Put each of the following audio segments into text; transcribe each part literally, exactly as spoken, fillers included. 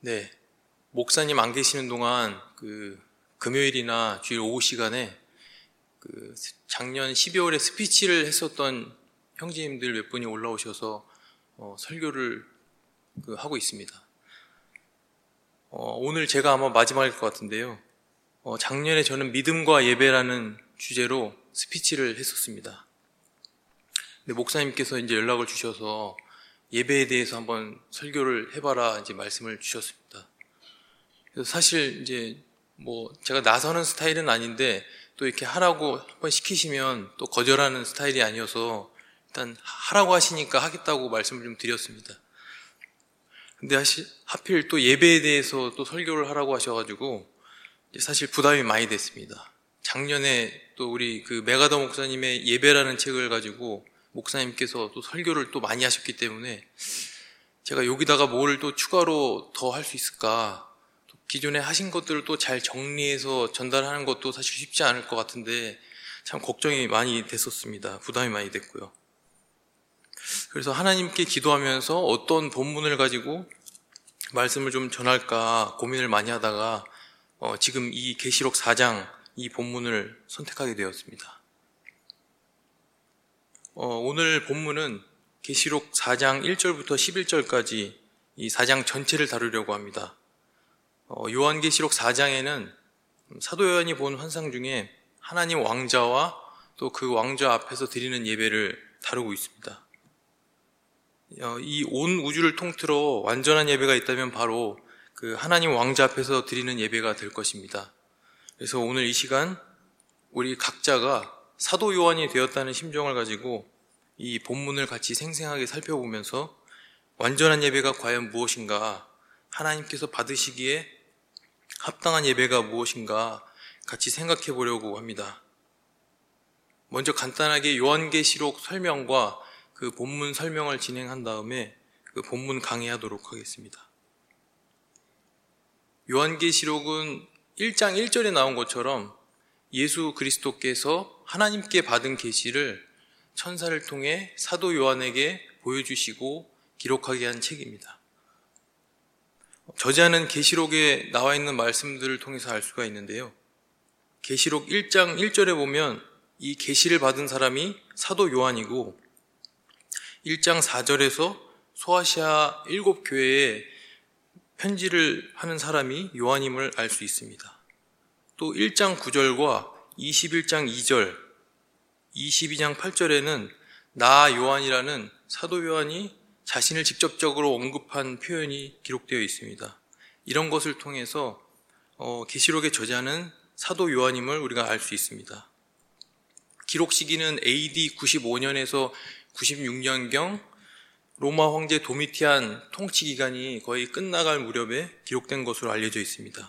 네, 목사님 안 계시는 동안 그 금요일이나 주일 오후 시간에 그 작년 십이월에 스피치를 했었던 형제님들 몇 분이 올라오셔서 어, 설교를 그 하고 있습니다. 어, 오늘 제가 아마 마지막일 것 같은데요. 어, 작년에 저는 믿음과 예배라는 주제로 스피치를 했었습니다. 근데 목사님께서 이제 연락을 주셔서 예배에 대해서 한번 설교를 해봐라 이제 말씀을 주셨습니다. 그래서 사실 이제 뭐 제가 나서는 스타일은 아닌데 또 이렇게 하라고 한번 시키시면 또 거절하는 스타일이 아니어서 일단 하라고 하시니까 하겠다고 말씀을 좀 드렸습니다. 근데 하필 또 예배에 대해서 또 설교를 하라고 하셔가지고 사실 부담이 많이 됐습니다. 작년에 또 우리 그 메가더 목사님의 예배라는 책을 가지고 목사님께서 또 설교를 또 많이 하셨기 때문에 제가 여기다가 뭘 또 추가로 더 할 수 있을까, 또 기존에 하신 것들을 또 잘 정리해서 전달하는 것도 사실 쉽지 않을 것 같은데 참 걱정이 많이 됐었습니다. 부담이 많이 됐고요. 그래서 하나님께 기도하면서 어떤 본문을 가지고 말씀을 좀 전할까 고민을 많이 하다가 어, 지금 이 계시록 사 장 이 본문을 선택하게 되었습니다. 어, 오늘 본문은 계시록 사 장 일 절부터 십일 절까지 이 사 장 전체를 다루려고 합니다. 어, 요한계시록 사 장에는 사도 요한이 본 환상 중에 하나님 왕자와 또 그 왕자 앞에서 드리는 예배를 다루고 있습니다. 어, 이 온 우주를 통틀어 완전한 예배가 있다면 바로 그 하나님 왕자 앞에서 드리는 예배가 될 것입니다. 그래서 오늘 이 시간 우리 각자가 사도 요한이 되었다는 심정을 가지고 이 본문을 같이 생생하게 살펴보면서 완전한 예배가 과연 무엇인가, 하나님께서 받으시기에 합당한 예배가 무엇인가 같이 생각해 보려고 합니다. 먼저 간단하게 요한계시록 설명과 그 본문 설명을 진행한 다음에 그 본문 강의하도록 하겠습니다. 요한계시록은 일 장 일 절에 나온 것처럼 예수 그리스도께서 하나님께 받은 계시를 천사를 통해 사도 요한에게 보여주시고 기록하게 한 책입니다. 저자는 계시록에 나와 있는 말씀들을 통해서 알 수가 있는데요. 계시록 일 장 일 절에 보면 이 계시를 받은 사람이 사도 요한이고, 일 장 사 절에서 소아시아 일곱 교회에 편지를 하는 사람이 요한임을 알 수 있습니다. 또 일 장 구 절과 이십일 장 이 절, 이십이 장 팔 절에는 나 요한이라는 사도 요한이 자신을 직접적으로 언급한 표현이 기록되어 있습니다. 이런 것을 통해서 어, 계시록의 저자는 사도 요한임을 우리가 알 수 있습니다. 기록 시기는 에이디 구십오 년에서 구십육 년경 로마 황제 도미티안 통치 기간이 거의 끝나갈 무렵에 기록된 것으로 알려져 있습니다.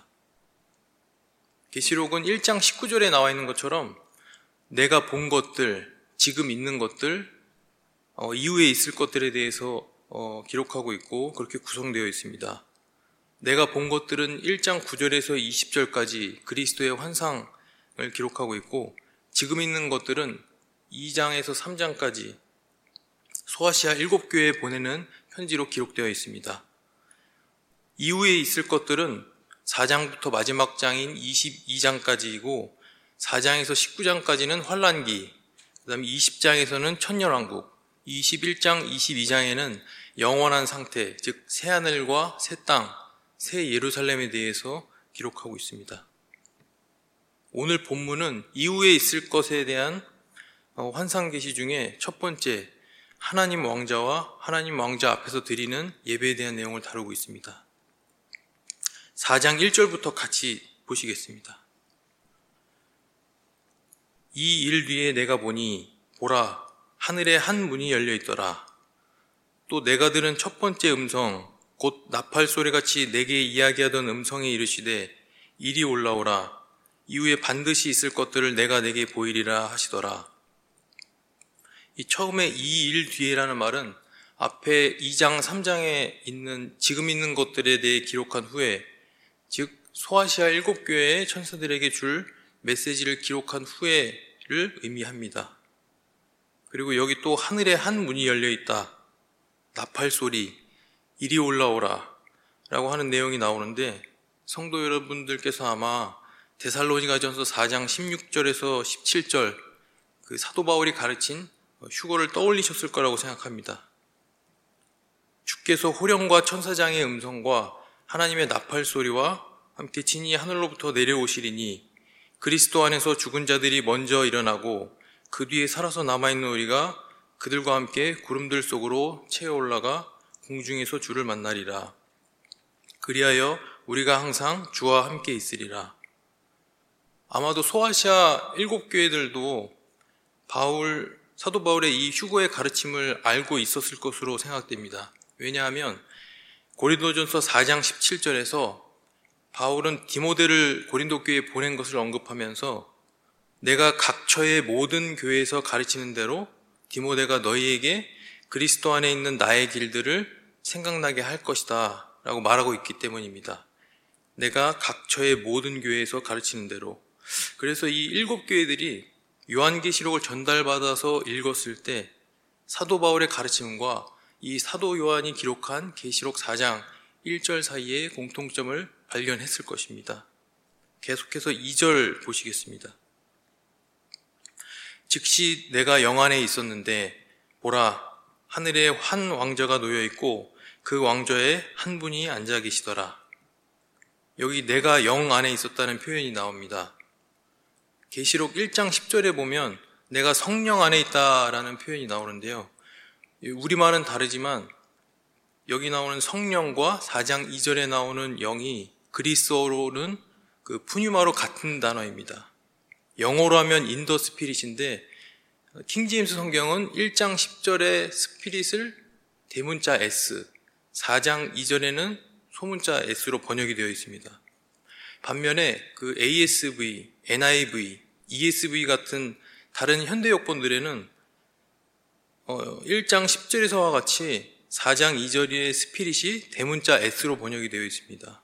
계시록은 일 장 십구 절에 나와 있는 것처럼 내가 본 것들, 지금 있는 것들, 어, 이후에 있을 것들에 대해서 어, 기록하고 있고 그렇게 구성되어 있습니다. 내가 본 것들은 일 장 구 절에서 이십 절까지 그리스도의 환상을 기록하고 있고, 지금 있는 것들은 이 장에서 삼 장까지 소아시아 일곱 교회에 보내는 편지로 기록되어 있습니다. 이후에 있을 것들은 사 장부터 마지막 장인 이십이 장까지이고, 사 장에서 십구 장까지는 환란기, 그 다음에 이십 장에서는 천년왕국, 이십일 장, 이십이 장에는 영원한 상태, 즉 새하늘과 새 땅, 새 예루살렘에 대해서 기록하고 있습니다. 오늘 본문은 이후에 있을 것에 대한 환상 계시 중에 첫 번째, 하나님 왕자와 하나님 왕자 앞에서 드리는 예배에 대한 내용을 다루고 있습니다. 사 장 일 절부터 같이 보시겠습니다. 이 일 뒤에 내가 보니 보라, 하늘에 한 문이 열려 있더라. 또 내가 들은 첫 번째 음성, 곧 나팔 소리같이 내게 이야기하던 음성이 이르시되 이리 올라오라. 이후에 반드시 있을 것들을 내가 내게 보이리라 하시더라. 이 처음에 이 일 뒤에라는 말은 앞에 이 장, 삼 장에 있는 지금 있는 것들에 대해 기록한 후에, 즉 소아시아 일곱 교회의 천사들에게 줄 메시지를 기록한 후에를 의미합니다. 그리고 여기 또 하늘에 한 문이 열려 있다, 나팔 소리, 이리 올라오라, 라고 하는 내용이 나오는데, 성도 여러분들께서 아마 데살로니가전서 사 장 십육 절에서 십칠 절 그 사도 바울이 가르친 휴거를 떠올리셨을 거라고 생각합니다. 주께서 호령과 천사장의 음성과 하나님의 나팔 소리와 함께 진이 하늘로부터 내려오시리니 그리스도 안에서 죽은 자들이 먼저 일어나고 그 뒤에 살아서 남아있는 우리가 그들과 함께 구름들 속으로 채어 올라가 공중에서 주를 만나리라. 그리하여 우리가 항상 주와 함께 있으리라. 아마도 소아시아 일곱 교회들도 바울, 사도 바울의 이 휴거의 가르침을 알고 있었을 것으로 생각됩니다. 왜냐하면 고린도전서 사 장 십칠 절에서 바울은 디모데를 고린도 교회에 보낸 것을 언급하면서 내가 각처의 모든 교회에서 가르치는 대로 디모데가 너희에게 그리스도 안에 있는 나의 길들을 생각나게 할 것이다 라고 말하고 있기 때문입니다. 내가 각처의 모든 교회에서 가르치는 대로. 그래서 이 일곱 교회들이 요한계시록을 전달받아서 읽었을 때 사도 바울의 가르침과 이 사도 요한이 기록한 계시록 사 장 일 절 사이에 공통점을 발견했을 것입니다. 계속해서 이 절 보시겠습니다. 즉시 내가 영 안에 있었는데 보라 하늘에 한 왕좌가 놓여 있고 그 왕좌에 한 분이 앉아 계시더라. 여기 내가 영 안에 있었다는 표현이 나옵니다. 계시록 일 장 십 절에 보면 내가 성령 안에 있다라는 표현이 나오는데요. 우리말은 다르지만 여기 나오는 성령과 사 장 이 절에 나오는 영이 그리스어로는 그 푸뉴마로 같은 단어입니다. 영어로 하면 in the spirit인데 킹제임스 성경은 일 장 십 절에 스피릿을 대문자 S, 사 장 이 절에는 소문자 S로 번역이 되어 있습니다. 반면에 그 에이에스브이, 엔아이브이, 이에스브이 같은 다른 현대 역본들에는 일 장 십 절에서와 같이 사 장 이 절의 스피릿이 대문자 S로 번역이 되어 있습니다.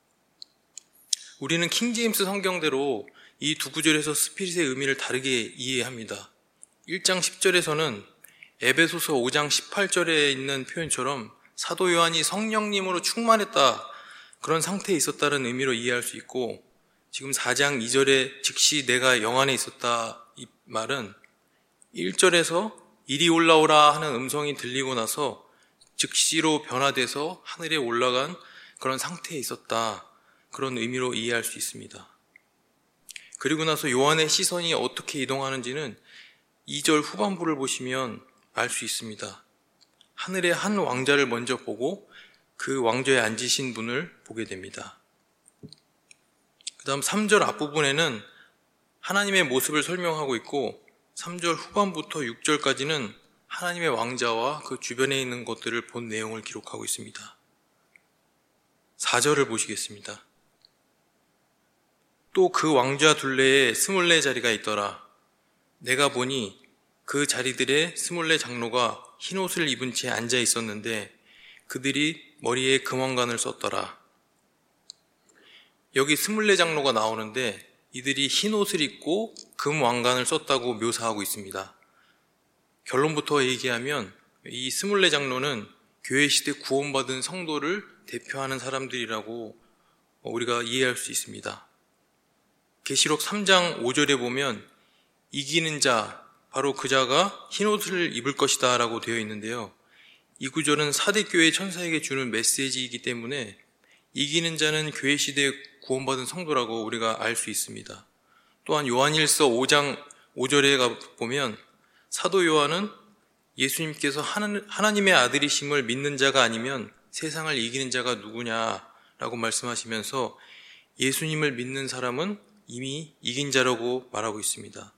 우리는 킹제임스 성경대로 이 두 구절에서 스피릿의 의미를 다르게 이해합니다. 일 장 십 절에서는 에베소서 오 장 십팔 절에 있는 표현처럼 사도 요한이 성령님으로 충만했다, 그런 상태에 있었다는 의미로 이해할 수 있고, 지금 사 장 이 절에 즉시 내가 영 안에 있었다 이 말은 일 절에서 이리 올라오라 하는 음성이 들리고 나서 즉시로 변화돼서 하늘에 올라간 그런 상태에 있었다, 그런 의미로 이해할 수 있습니다. 그리고 나서 요한의 시선이 어떻게 이동하는지는 이 절 후반부를 보시면 알 수 있습니다. 하늘의 한 왕자를 먼저 보고 그 왕좌에 앉으신 분을 보게 됩니다. 그 다음 삼 절 앞부분에는 하나님의 모습을 설명하고 있고, 삼 절 후반부터 육 절까지는 하나님의 왕자와 그 주변에 있는 것들을 본 내용을 기록하고 있습니다. 사 절을 보시겠습니다. 또 그 왕좌 둘레에 스물네 자리가 있더라. 내가 보니 그 자리들의 스물네 장로가 흰 옷을 입은 채 앉아 있었는데 그들이 머리에 금왕관을 썼더라. 여기 스물네 장로가 나오는데 이들이 흰 옷을 입고 금왕관을 썼다고 묘사하고 있습니다. 결론부터 얘기하면 이 스물네 장로는 교회 시대 구원받은 성도를 대표하는 사람들이라고 우리가 이해할 수 있습니다. 계시록 삼 장 오 절에 보면 이기는 자, 바로 그 자가 흰 옷을 입을 것이다 라고 되어 있는데요. 이 구절은 사대 교회 천사에게 주는 메시지이기 때문에 이기는 자는 교회 시대에 구원받은 성도라고 우리가 알 수 있습니다. 또한 요한일서 오 장 오 절에 가보면 사도 요한은 예수님께서 하나님의 아들이심을 믿는 자가 아니면 세상을 이기는 자가 누구냐라고 말씀하시면서 예수님을 믿는 사람은 이미 이긴 자라고 말하고 있습니다.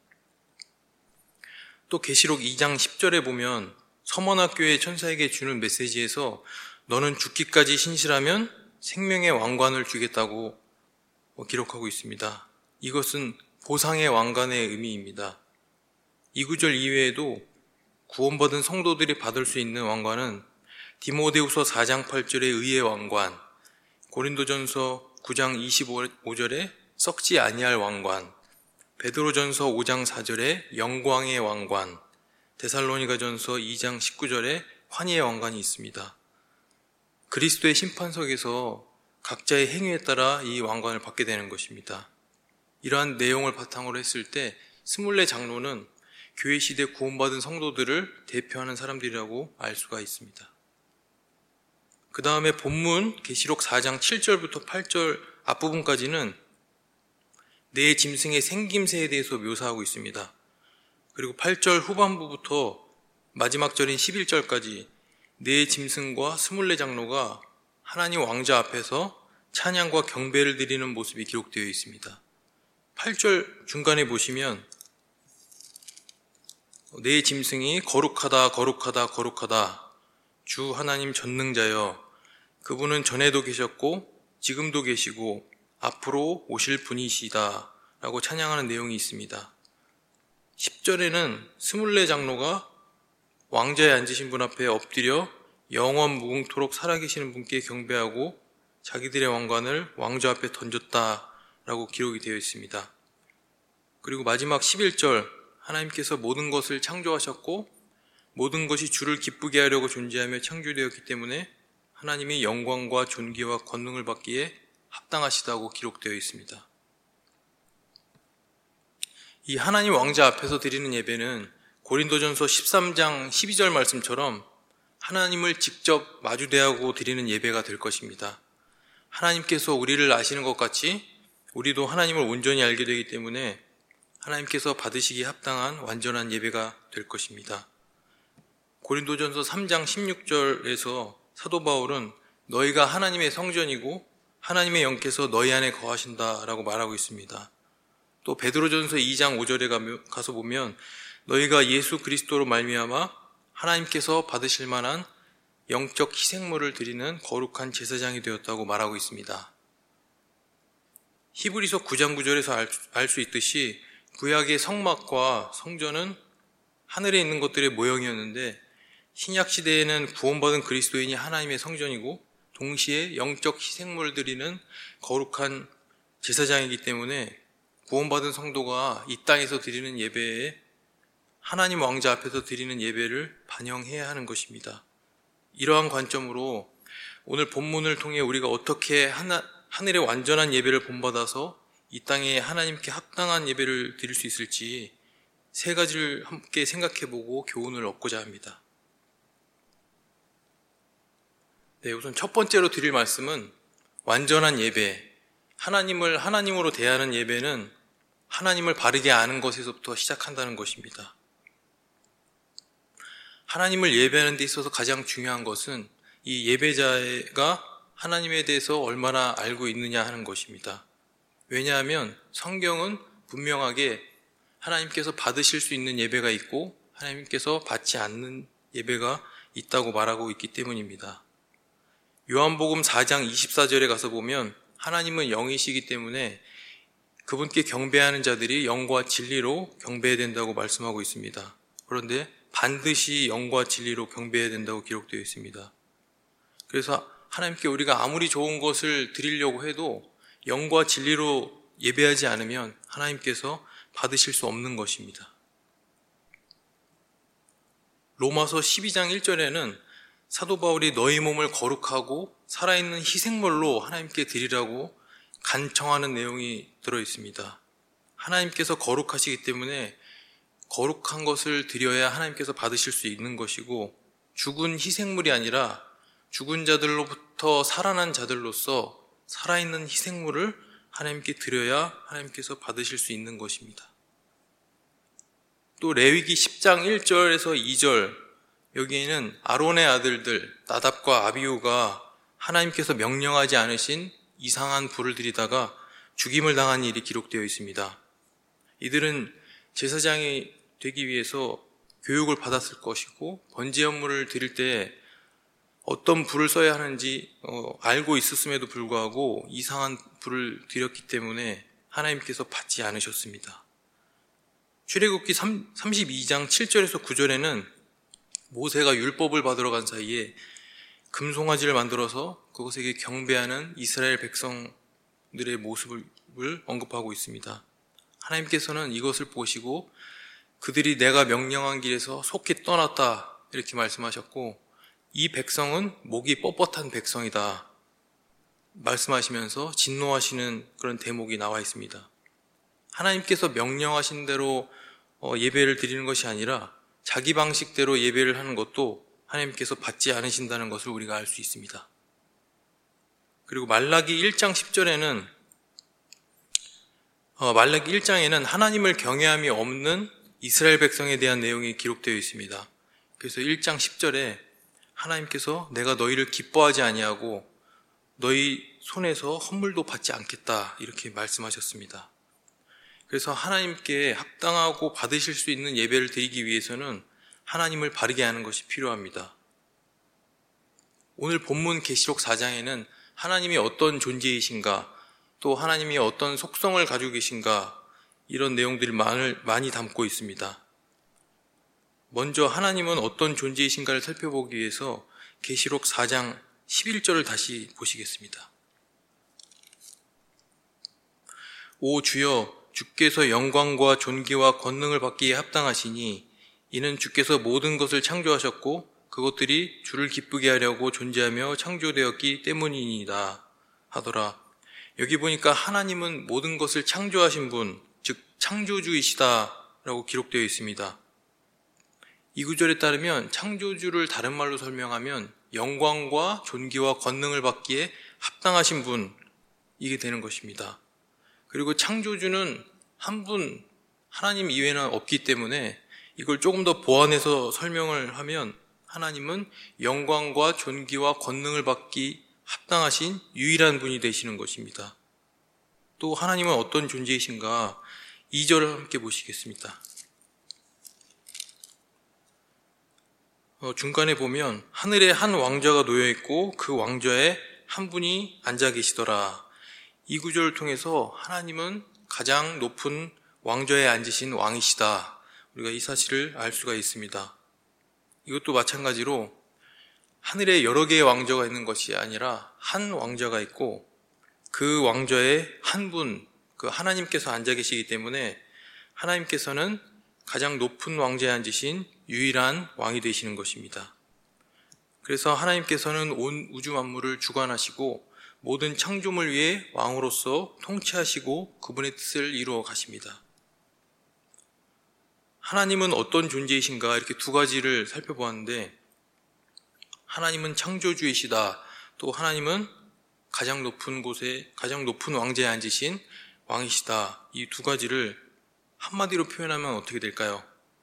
또 계시록 이 장 십 절에 보면 서머나교회 천사에게 주는 메시지에서 너는 죽기까지 신실하면 생명의 왕관을 주겠다고 기록하고 있습니다. 이것은 보상의 왕관의 의미입니다. 이 구절 이외에도 구원받은 성도들이 받을 수 있는 왕관은 디모데후서 사 장 팔 절의 의의 왕관, 고린도전서 구 장 이십오 절에 썩지 아니할 왕관, 베드로전서 오 장 사 절에 영광의 왕관, 데살로니가전서 이 장 십구 절에 환희의 왕관이 있습니다. 그리스도의 심판석에서 각자의 행위에 따라 이 왕관을 받게 되는 것입니다. 이러한 내용을 바탕으로 했을 때 스물네 장로는 교회 시대 구원받은 성도들을 대표하는 사람들이라고 알 수가 있습니다. 그 다음에 본문 계시록 사 장 칠 절부터 팔 절 앞부분까지는 내 짐승의 생김새에 대해서 묘사하고 있습니다. 그리고 팔 절 후반부부터 마지막 절인 십일 절까지 네 짐승과 스물네 장로가 하나님 왕자 앞에서 찬양과 경배를 드리는 모습이 기록되어 있습니다. 팔 절 중간에 보시면 네 짐승이 거룩하다 거룩하다 거룩하다 주 하나님 전능자여 그분은 전에도 계셨고 지금도 계시고 앞으로 오실 분이시다 라고 찬양하는 내용이 있습니다. 십 절에는 스물네 장로가 왕자에 앉으신 분 앞에 엎드려 영원 무궁토록 살아계시는 분께 경배하고 자기들의 왕관을 왕좌 앞에 던졌다라고 기록이 되어 있습니다. 그리고 마지막 십일 절 하나님께서 모든 것을 창조하셨고 모든 것이 주를 기쁘게 하려고 존재하며 창조되었기 때문에 하나님이 영광과 존귀와 권능을 받기에 합당하시다고 기록되어 있습니다. 이 하나님 왕자 앞에서 드리는 예배는 고린도전서 십삼 장 십이 절 말씀처럼 하나님을 직접 마주대하고 드리는 예배가 될 것입니다. 하나님께서 우리를 아시는 것 같이 우리도 하나님을 온전히 알게 되기 때문에 하나님께서 받으시기에 합당한 완전한 예배가 될 것입니다. 고린도전서 삼 장 십육 절에서 사도 바울은 너희가 하나님의 성전이고 하나님의 영께서 너희 안에 거하신다라고 말하고 있습니다. 또 베드로전서 이 장 오 절에 가서 보면 너희가 예수 그리스도로 말미암아 하나님께서 받으실 만한 영적 희생물을 드리는 거룩한 제사장이 되었다고 말하고 있습니다. 히브리서 구 장 구 절에서 알 수 있듯이 구약의 성막과 성전은 하늘에 있는 것들의 모형이었는데 신약 시대에는 구원받은 그리스도인이 하나님의 성전이고 동시에 영적 희생물을 드리는 거룩한 제사장이기 때문에 구원받은 성도가 이 땅에서 드리는 예배에 하나님 왕자 앞에서 드리는 예배를 반영해야 하는 것입니다. 이러한 관점으로 오늘 본문을 통해 우리가 어떻게 하나, 하늘의 완전한 예배를 본받아서 이 땅에 하나님께 합당한 예배를 드릴 수 있을지 세 가지를 함께 생각해보고 교훈을 얻고자 합니다. 네, 우선 첫 번째로 드릴 말씀은 완전한 예배, 하나님을 하나님으로 대하는 예배는 하나님을 바르게 아는 것에서부터 시작한다는 것입니다. 하나님을 예배하는 데 있어서 가장 중요한 것은 이 예배자가 하나님에 대해서 얼마나 알고 있느냐 하는 것입니다. 왜냐하면 성경은 분명하게 하나님께서 받으실 수 있는 예배가 있고 하나님께서 받지 않는 예배가 있다고 말하고 있기 때문입니다. 요한복음 사 장 이십사 절에 가서 보면 하나님은 영이시기 때문에 그분께 경배하는 자들이 영과 진리로 경배해야 된다고 말씀하고 있습니다. 그런데 반드시 영과 진리로 경배해야 된다고 기록되어 있습니다. 그래서 하나님께 우리가 아무리 좋은 것을 드리려고 해도 영과 진리로 예배하지 않으면 하나님께서 받으실 수 없는 것입니다. 로마서 십이 장 일 절에는 사도 바울이 너희 몸을 거룩하고 살아있는 희생물로 하나님께 드리라고 간청하는 내용이 들어있습니다. 하나님께서 거룩하시기 때문에 거룩한 것을 드려야 하나님께서 받으실 수 있는 것이고 죽은 희생물이 아니라 죽은 자들로부터 살아난 자들로서 살아있는 희생물을 하나님께 드려야 하나님께서 받으실 수 있는 것입니다. 또 레위기 십 장 일 절에서 이 절 여기에는 아론의 아들들 나답과 아비후가 하나님께서 명령하지 않으신 이상한 불을 들이다가 죽임을 당한 일이 기록되어 있습니다. 이들은 제사장이 되기 위해서 교육을 받았을 것이고 번제 헌물을 드릴 때 어떤 불을 써야 하는지 어, 알고 있었음에도 불구하고 이상한 불을 드렸기 때문에 하나님께서 받지 않으셨습니다. 출애굽기 삼십이 장 칠 절에서 구 절에는 모세가 율법을 받으러 간 사이에 금송아지를 만들어서 그것에게 경배하는 이스라엘 백성들의 모습을 언급하고 있습니다. 하나님께서는 이것을 보시고 그들이 내가 명령한 길에서 속히 떠났다 이렇게 말씀하셨고 이 백성은 목이 뻣뻣한 백성이다 말씀하시면서 진노하시는 그런 대목이 나와 있습니다. 하나님께서 명령하신 대로 예배를 드리는 것이 아니라 자기 방식대로 예배를 하는 것도 하나님께서 받지 않으신다는 것을 우리가 알 수 있습니다. 그리고 말라기 일 장 십 절에는 어, 말라기 일 장에는 하나님을 경외함이 없는 이스라엘 백성에 대한 내용이 기록되어 있습니다. 그래서 일 장 십 절에 하나님께서 내가 너희를 기뻐하지 아니하고 너희 손에서 헌물도 받지 않겠다 이렇게 말씀하셨습니다. 그래서 하나님께 합당하고 받으실 수 있는 예배를 드리기 위해서는 하나님을 바르게 하는 것이 필요합니다. 오늘 본문 계시록 사 장에는 하나님이 어떤 존재이신가, 또 하나님이 어떤 속성을 가지고 계신가, 이런 내용들이 많이 담고 있습니다. 먼저 하나님은 어떤 존재이신가를 살펴보기 위해서 계시록 사 장 십일 절을 다시 보시겠습니다. 오 주여, 주께서 영광과 존귀와 권능을 받기에 합당하시니 이는 주께서 모든 것을 창조하셨고 그것들이 주를 기쁘게 하려고 존재하며 창조되었기 때문이니이다 하더라. 여기 보니까 하나님은 모든 것을 창조하신 분, 즉 창조주이시다라고 기록되어 있습니다. 이 구절에 따르면 창조주를 다른 말로 설명하면 영광과 존귀와 권능을 받기에 합당하신 분, 이게 되는 것입니다. 그리고 창조주는 한 분, 하나님 이외에는 없기 때문에 이걸 조금 더 보완해서 설명을 하면 하나님은 영광과 존귀와 권능을 받기 합당하신 유일한 분이 되시는 것입니다. 또 하나님은 어떤 존재이신가? 이 절을 함께 보시겠습니다. 어, 중간에 보면 하늘에 한 왕좌가 놓여있고 그 왕좌에 한 분이 앉아 계시더라. 이 구절을 통해서 하나님은 가장 높은 왕좌에 앉으신 왕이시다. 우리가 이 사실을 알 수가 있습니다. 이것도 마찬가지로 하늘에 여러 개의 왕좌가 있는 것이 아니라 한 왕좌가 있고 그 왕좌에 한 분, 그 하나님께서 앉아 계시기 때문에 하나님께서는 가장 높은 왕좌에 앉으신 유일한 왕이 되시는 것입니다. 그래서 하나님께서는 온 우주 만물을 주관하시고 모든 창조물 위에 왕으로서 통치하시고 그분의 뜻을 이루어 가십니다. 하나님은 어떤 존재이신가 이렇게 두 가지를 살펴보았는데 하나님은 창조주이시다. 또 하나님은 가장 높은 곳에 가장 높은 왕좌에 앉으신 왕이시다. 이 두 가지를 한마디로 표현하면 어떻게 될까요?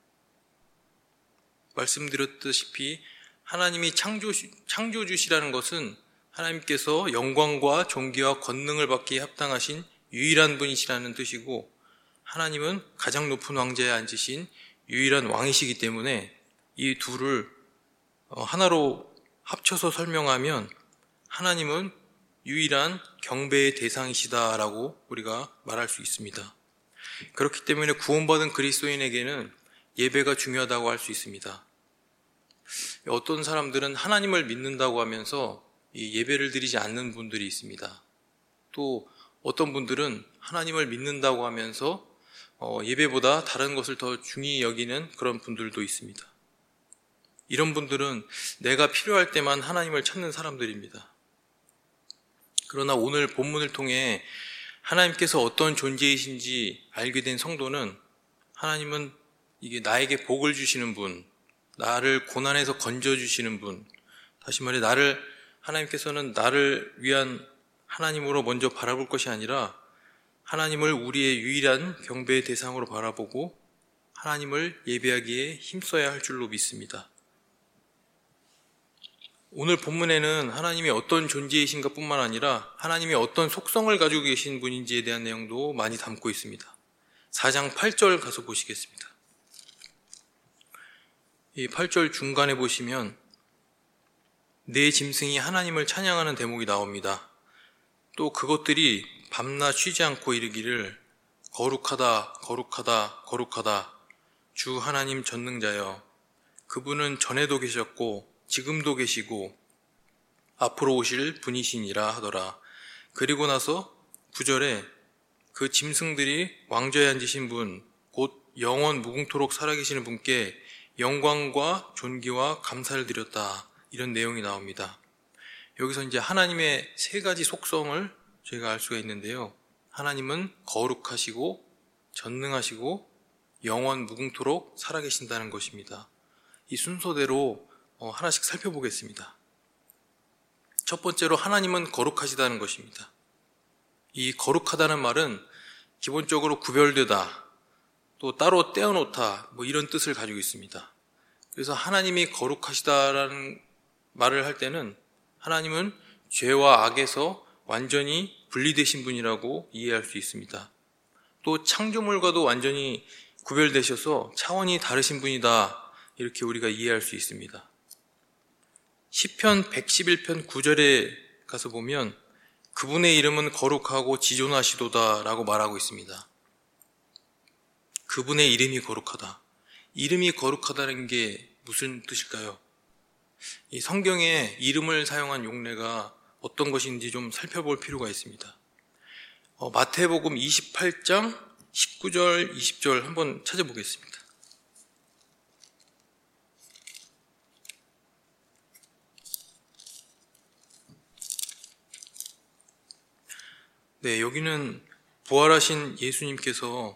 말씀드렸다시피 하나님이 창조, 창조주시라는 것은 하나님께서 영광과 존귀와 권능을 받기에 합당하신 유일한 분이시라는 뜻이고 하나님은 가장 높은 왕좌에 앉으신 유일한 왕이시기 때문에 이 둘을 하나로 합쳐서 설명하면 하나님은 유일한 경배의 대상이시다라고 우리가 말할 수 있습니다. 그렇기 때문에 구원받은 그리스도인에게는 예배가 중요하다고 할 수 있습니다. 어떤 사람들은 하나님을 믿는다고 하면서 이 예배를 드리지 않는 분들이 있습니다. 또 어떤 분들은 하나님을 믿는다고 하면서 어, 예배보다 다른 것을 더 중히 여기는 그런 분들도 있습니다. 이런 분들은 내가 필요할 때만 하나님을 찾는 사람들입니다. 그러나 오늘 본문을 통해 하나님께서 어떤 존재이신지 알게 된 성도는 하나님은 이게 나에게 복을 주시는 분, 나를 고난에서 건져주시는 분, 다시 말해 나를 하나님께서는 나를 위한 하나님으로 먼저 바라볼 것이 아니라 하나님을 우리의 유일한 경배의 대상으로 바라보고 하나님을 예배하기에 힘써야 할 줄로 믿습니다. 오늘 본문에는 하나님이 어떤 존재이신가 뿐만 아니라 하나님이 어떤 속성을 가지고 계신 분인지에 대한 내용도 많이 담고 있습니다. 사 장 팔 절 가서 보시겠습니다. 이 팔 절 중간에 보시면 내 짐승이 하나님을 찬양하는 대목이 나옵니다. 또 그것들이 밤낮 쉬지 않고 이르기를 거룩하다 거룩하다 거룩하다 주 하나님 전능자여 그분은 전에도 계셨고 지금도 계시고 앞으로 오실 분이시니라 하더라. 그리고 나서 구 절에 그 짐승들이 왕좌에 앉으신 분 곧 영원 무궁토록 살아계시는 분께 영광과 존귀와 감사를 드렸다 이런 내용이 나옵니다. 여기서 이제 하나님의 세 가지 속성을 저희가 알 수가 있는데요. 하나님은 거룩하시고 전능하시고 영원 무궁토록 살아계신다는 것입니다. 이 순서대로 하나씩 살펴보겠습니다. 첫 번째로 하나님은 거룩하시다는 것입니다. 이 거룩하다는 말은 기본적으로 구별되다, 또 따로 떼어놓다, 뭐 이런 뜻을 가지고 있습니다. 그래서 하나님이 거룩하시다라는 말을 할 때는 하나님은 죄와 악에서 완전히 분리되신 분이라고 이해할 수 있습니다. 또 창조물과도 완전히 구별되셔서 차원이 다르신 분이다, 이렇게 우리가 이해할 수 있습니다. 시편 백십일 편 구 절에 가서 보면 그분의 이름은 거룩하고 지존하시도다 라고 말하고 있습니다. 그분의 이름이 거룩하다. 이름이 거룩하다는 게 무슨 뜻일까요? 이 성경에 이름을 사용한 용례가 어떤 것인지 좀 살펴볼 필요가 있습니다. 어, 마태복음 이십팔 장 십구 절 이십 절 한번 찾아보겠습니다. 네, 여기는 부활하신 예수님께서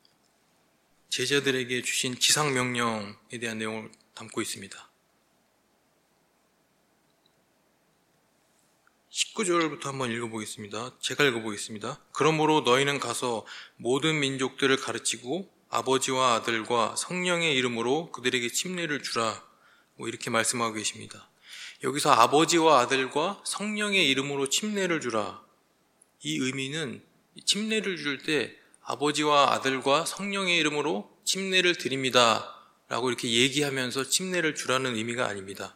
제자들에게 주신 지상명령에 대한 내용을 담고 있습니다. 십구 절부터 한번 읽어보겠습니다. 제가 읽어보겠습니다. 그러므로 너희는 가서 모든 민족들을 가르치고 아버지와 아들과 성령의 이름으로 그들에게 침례를 주라. 뭐 이렇게 말씀하고 계십니다. 여기서 아버지와 아들과 성령의 이름으로 침례를 주라. 이 의미는 침례를 줄 때 아버지와 아들과 성령의 이름으로 침례를 드립니다 라고 이렇게 얘기하면서 침례를 주라는 의미가 아닙니다.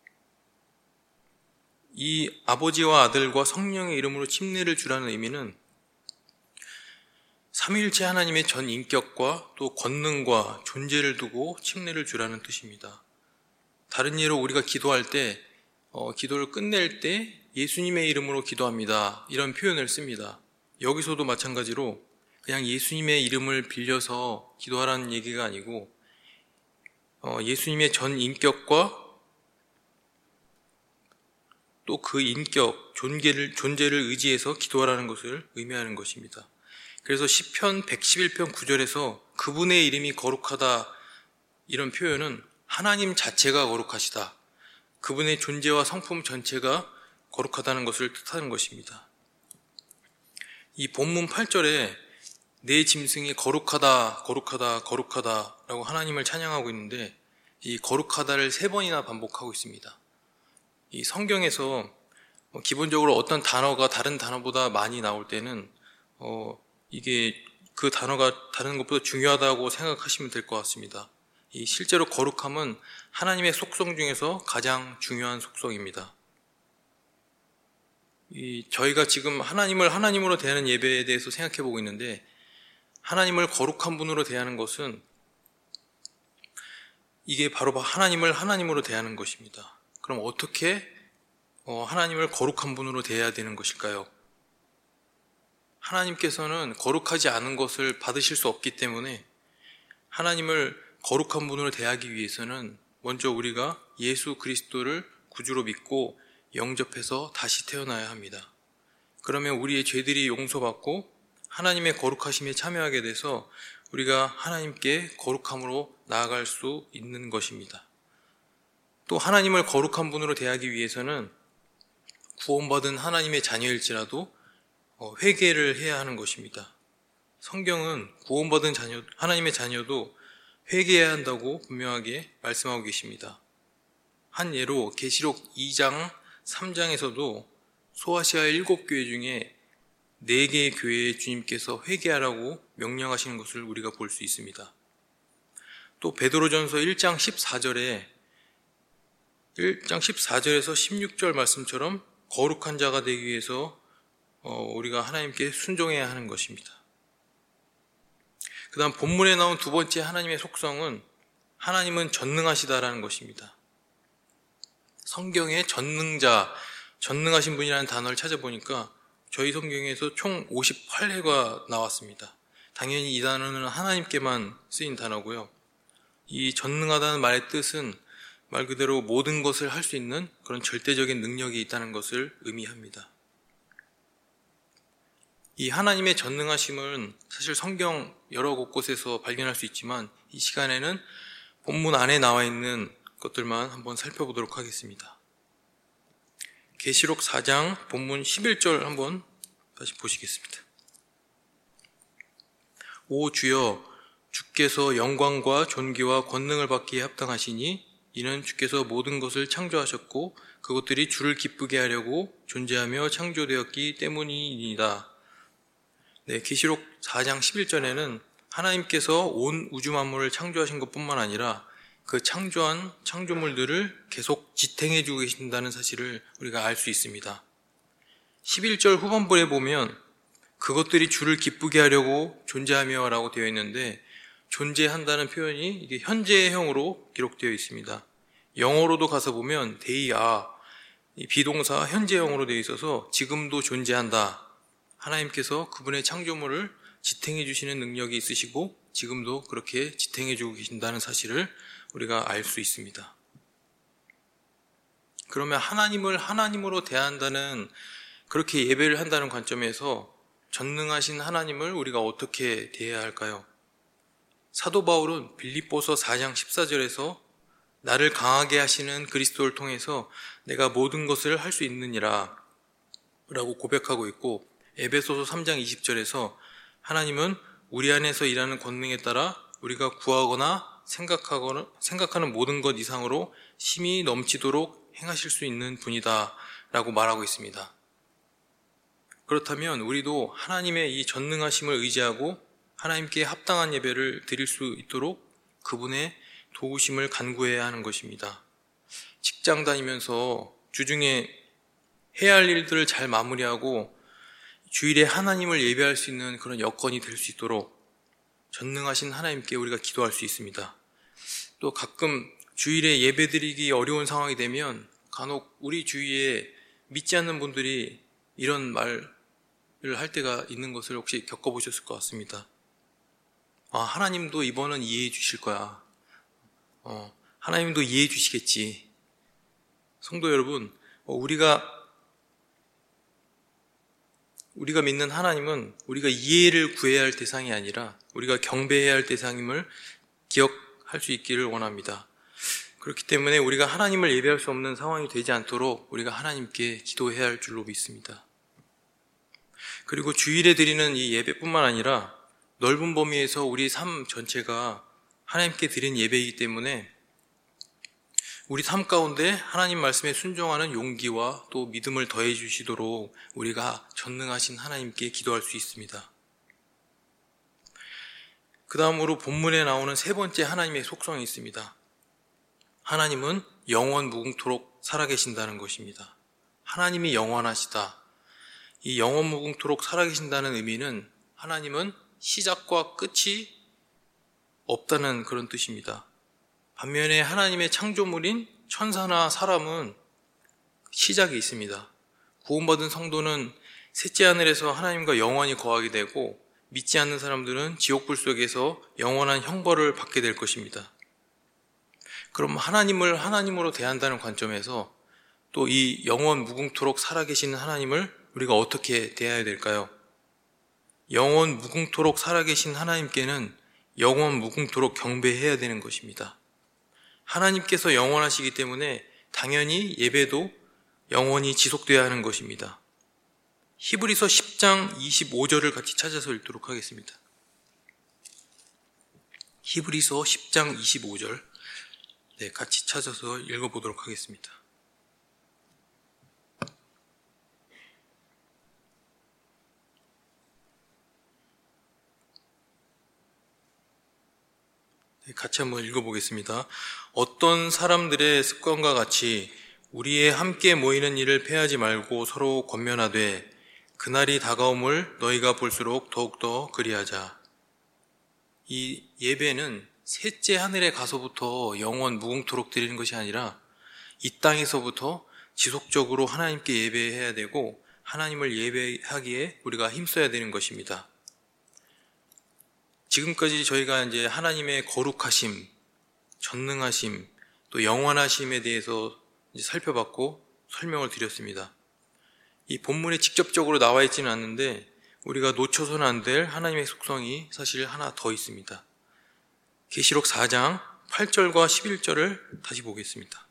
이 아버지와 아들과 성령의 이름으로 침례를 주라는 의미는 삼위일체 하나님의 전 인격과 또 권능과 존재를 두고 침례를 주라는 뜻입니다. 다른 예로 우리가 기도할 때 어, 기도를 끝낼 때 예수님의 이름으로 기도합니다, 이런 표현을 씁니다. 여기서도 마찬가지로 그냥 예수님의 이름을 빌려서 기도하라는 얘기가 아니고 어, 예수님의 전 인격과 또 그 인격, 존재를, 존재를 의지해서 기도하라는 것을 의미하는 것입니다. 그래서 시편 백십일 편 구 절에서 그분의 이름이 거룩하다, 이런 표현은 하나님 자체가 거룩하시다, 그분의 존재와 성품 전체가 거룩하다는 것을 뜻하는 것입니다. 이 본문 팔 절에 내 짐승이 거룩하다, 거룩하다, 거룩하다 라고 하나님을 찬양하고 있는데 이 거룩하다를 세 번이나 반복하고 있습니다. 이 성경에서 기본적으로 어떤 단어가 다른 단어보다 많이 나올 때는 어 이게 그 단어가 다른 것보다 중요하다고 생각하시면 될 것 같습니다. 이 실제로 거룩함은 하나님의 속성 중에서 가장 중요한 속성입니다. 이 저희가 지금 하나님을 하나님으로 대하는 예배에 대해서 생각해 보고 있는데 하나님을 거룩한 분으로 대하는 것은 이게 바로 하나님을 하나님으로 대하는 것입니다. 그럼 어떻게 하나님을 거룩한 분으로 대해야 되는 것일까요? 하나님께서는 거룩하지 않은 것을 받으실 수 없기 때문에 하나님을 거룩한 분으로 대하기 위해서는 먼저 우리가 예수 그리스도를 구주로 믿고 영접해서 다시 태어나야 합니다. 그러면 우리의 죄들이 용서받고 하나님의 거룩하심에 참여하게 돼서 우리가 하나님께 거룩함으로 나아갈 수 있는 것입니다. 또 하나님을 거룩한 분으로 대하기 위해서는 구원받은 하나님의 자녀일지라도 회개를 해야 하는 것입니다. 성경은 구원받은 자녀, 하나님의 자녀도 회개해야 한다고 분명하게 말씀하고 계십니다. 한 예로 계시록 이 장 삼 장에서도 소아시아 일곱 교회 중에 네 개의 교회에 주님께서 회개하라고 명령하시는 것을 우리가 볼 수 있습니다. 또 베드로전서 일 장 십사 절에 일 장 십사 절에서 십육 절 말씀처럼 거룩한 자가 되기 위해서 우리가 하나님께 순종해야 하는 것입니다. 그 다음 본문에 나온 두 번째 하나님의 속성은 하나님은 전능하시다라는 것입니다. 성경에 전능자, 전능하신 분이라는 단어를 찾아보니까 저희 성경에서 총 오십팔 회가 나왔습니다. 당연히 이 단어는 하나님께만 쓰인 단어고요. 이 전능하다는 말의 뜻은 말 그대로 모든 것을 할 수 있는 그런 절대적인 능력이 있다는 것을 의미합니다. 이 하나님의 전능하심은 사실 성경 여러 곳곳에서 발견할 수 있지만 이 시간에는 본문 안에 나와 있는 것들만 한번 살펴보도록 하겠습니다. 계시록 사 장 본문 십일 절 한번 다시 보시겠습니다. 오 주여, 주께서 영광과 존귀와 권능을 받기에 합당하시니 이는 주께서 모든 것을 창조하셨고 그것들이 주를 기쁘게 하려고 존재하며 창조되었기 때문이니이다. 네, 계시록 사 장 십일 절에는 하나님께서 온 우주 만물을 창조하신 것뿐만 아니라 그 창조한 창조물들을 계속 지탱해 주고 계신다는 사실을 우리가 알 수 있습니다. 십일 절 후반부에 보면 그것들이 주를 기쁘게 하려고 존재하며 라고 되어 있는데 존재한다는 표현이 이게 현재형으로 기록되어 있습니다. 영어로도 가서 보면 they are, 비동사 현재형으로 되어 있어서 지금도 존재한다. 하나님께서 그분의 창조물을 지탱해 주시는 능력이 있으시고 지금도 그렇게 지탱해 주고 계신다는 사실을 우리가 알 수 있습니다. 그러면 하나님을 하나님으로 대한다는, 그렇게 예배를 한다는 관점에서 전능하신 하나님을 우리가 어떻게 대해야 할까요? 사도 바울은 빌립보서 사 장 십사 절에서 나를 강하게 하시는 그리스도를 통해서 내가 모든 것을 할 수 있느니라 라고 고백하고 있고, 에베소서 삼 장 이십 절에서 하나님은 우리 안에서 일하는 권능에 따라 우리가 구하거나 생각하거나 생각하는 모든 것 이상으로 힘이 넘치도록 행하실 수 있는 분이다 라고 말하고 있습니다. 그렇다면 우리도 하나님의 이 전능하심을 의지하고 하나님께 합당한 예배를 드릴 수 있도록 그분의 도우심을 간구해야 하는 것입니다. 직장 다니면서 주중에 해야 할 일들을 잘 마무리하고 주일에 하나님을 예배할 수 있는 그런 여건이 될 수 있도록 전능하신 하나님께 우리가 기도할 수 있습니다. 또 가끔 주일에 예배드리기 어려운 상황이 되면 간혹 우리 주위에 믿지 않는 분들이 이런 말을 할 때가 있는 것을 혹시 겪어보셨을 것 같습니다. 아, 하나님도 이번은 이해해 주실 거야. 어, 하나님도 이해해 주시겠지. 성도 여러분, 우리가 우리가 믿는 하나님은 우리가 이해를 구해야 할 대상이 아니라 우리가 경배해야 할 대상임을 기억할 수 있기를 원합니다. 그렇기 때문에 우리가 하나님을 예배할 수 없는 상황이 되지 않도록 우리가 하나님께 기도해야 할 줄로 믿습니다. 그리고 주일에 드리는 이 예배뿐만 아니라 넓은 범위에서 우리 삶 전체가 하나님께 드린 예배이기 때문에 우리 삶 가운데 하나님 말씀에 순종하는 용기와 또 믿음을 더해 주시도록 우리가 전능하신 하나님께 기도할 수 있습니다. 그 다음으로 본문에 나오는 세 번째 하나님의 속성이 있습니다. 하나님은 영원 무궁토록 살아계신다는 것입니다. 하나님이 영원하시다. 이 영원 무궁토록 살아계신다는 의미는 하나님은 시작과 끝이 없다는 그런 뜻입니다. 반면에 하나님의 창조물인 천사나 사람은 시작이 있습니다. 구원받은 성도는 셋째 하늘에서 하나님과 영원히 거하게 되고 믿지 않는 사람들은 지옥불 속에서 영원한 형벌을 받게 될 것입니다. 그럼 하나님을 하나님으로 대한다는 관점에서 또 이 영원 무궁토록 살아계시는 하나님을 우리가 어떻게 대해야 될까요? 영원 무궁토록 살아계신 하나님께는 영원 무궁토록 경배해야 되는 것입니다. 하나님께서 영원하시기 때문에 당연히 예배도 영원히 지속되어야 하는 것입니다. 히브리서 십 장 이십오 절을 같이 찾아서 읽도록 하겠습니다. 히브리서 십 장 이십오 절, 네, 같이 찾아서 읽어보도록 하겠습니다. 같이 한번 읽어보겠습니다. 어떤 사람들의 습관과 같이 우리의 함께 모이는 일을 폐하지 말고 서로 권면하되 그날이 다가옴을 너희가 볼수록 더욱더 그리하자. 이 예배는 셋째 하늘에 가서부터 영원 무궁토록 드리는 것이 아니라 이 땅에서부터 지속적으로 하나님께 예배해야 되고 하나님을 예배하기에 우리가 힘써야 되는 것입니다. 지금까지 저희가 이제 하나님의 거룩하심, 전능하심, 또 영원하심에 대해서 이제 살펴봤고 설명을 드렸습니다. 이 본문에 직접적으로 나와 있지는 않는데 우리가 놓쳐서는 안 될 하나님의 속성이 사실 하나 더 있습니다. 계시록 사 장 팔 절과 십일 절을 다시 보겠습니다.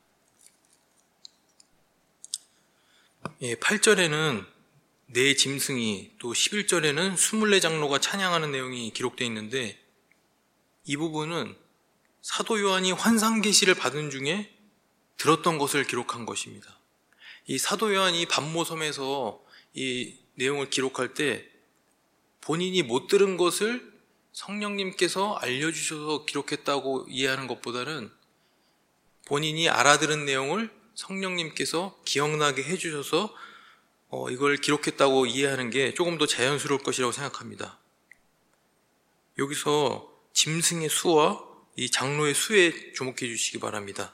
예, 팔 절에는 네 짐승이, 또 십일 절에는 스물네 장로가 찬양하는 내용이 기록되어 있는데, 이 부분은 사도 요한이 환상 계시를 받은 중에 들었던 것을 기록한 것입니다. 이 사도 요한이 반모섬에서 이 내용을 기록할 때 본인이 못 들은 것을 성령님께서 알려주셔서 기록했다고 이해하는 것보다는 본인이 알아들은 내용을 성령님께서 기억나게 해주셔서 어, 이걸 기록했다고 이해하는 게 조금 더 자연스러울 것이라고 생각합니다. 여기서 짐승의 수와 이 장로의 수에 주목해 주시기 바랍니다.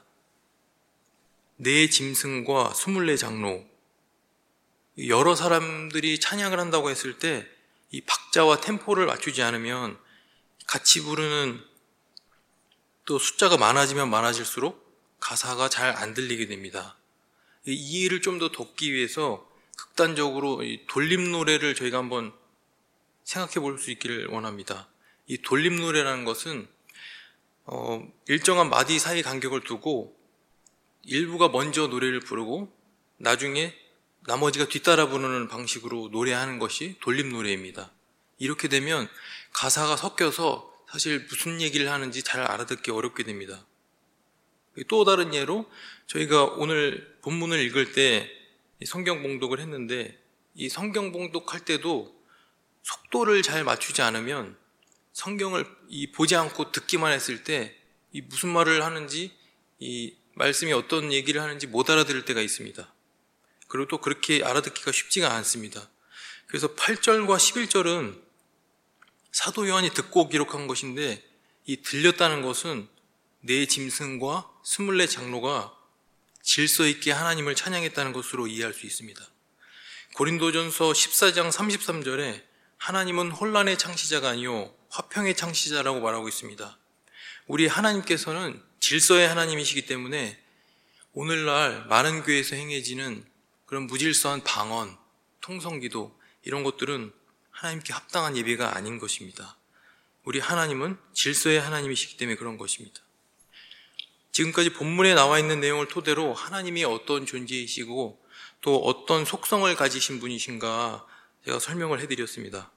네 짐승과 스물네 장로, 여러 사람들이 찬양을 한다고 했을 때 이 박자와 템포를 맞추지 않으면 같이 부르는, 또 숫자가 많아지면 많아질수록 가사가 잘 안 들리게 됩니다. 이 이해를 좀 더 돕기 위해서 극단적으로 이 돌림 노래를 저희가 한번 생각해 볼 수 있기를 원합니다. 이 돌림 노래라는 것은 어, 일정한 마디 사이 간격을 두고 일부가 먼저 노래를 부르고 나중에 나머지가 뒤따라 부르는 방식으로 노래하는 것이 돌림 노래입니다. 이렇게 되면 가사가 섞여서 사실 무슨 얘기를 하는지 잘 알아듣기 어렵게 됩니다. 또 다른 예로 저희가 오늘 본문을 읽을 때 성경 봉독을 했는데, 이 성경 봉독할 때도 속도를 잘 맞추지 않으면 성경을 이 보지 않고 듣기만 했을 때 이 무슨 말을 하는지, 이 말씀이 어떤 얘기를 하는지 못 알아들을 때가 있습니다. 그리고 또 그렇게 알아듣기가 쉽지가 않습니다. 그래서 팔 절과 십일 절은 사도 요한이 듣고 기록한 것인데, 이 들렸다는 것은 네 짐승과 스물네 장로가 질서 있게 하나님을 찬양했다는 것으로 이해할 수 있습니다. 고린도전서 십사 장 삼십삼 절에 하나님은 혼란의 창시자가 아니요 화평의 창시자라고 말하고 있습니다. 우리 하나님께서는 질서의 하나님이시기 때문에 오늘날 많은 교회에서 행해지는 그런 무질서한 방언, 통성기도, 이런 것들은 하나님께 합당한 예배가 아닌 것입니다. 우리 하나님은 질서의 하나님이시기 때문에 그런 것입니다. 지금까지 본문에 나와 있는 내용을 토대로 하나님이 어떤 존재이시고 또 어떤 속성을 가지신 분이신가 제가 설명을 해드렸습니다.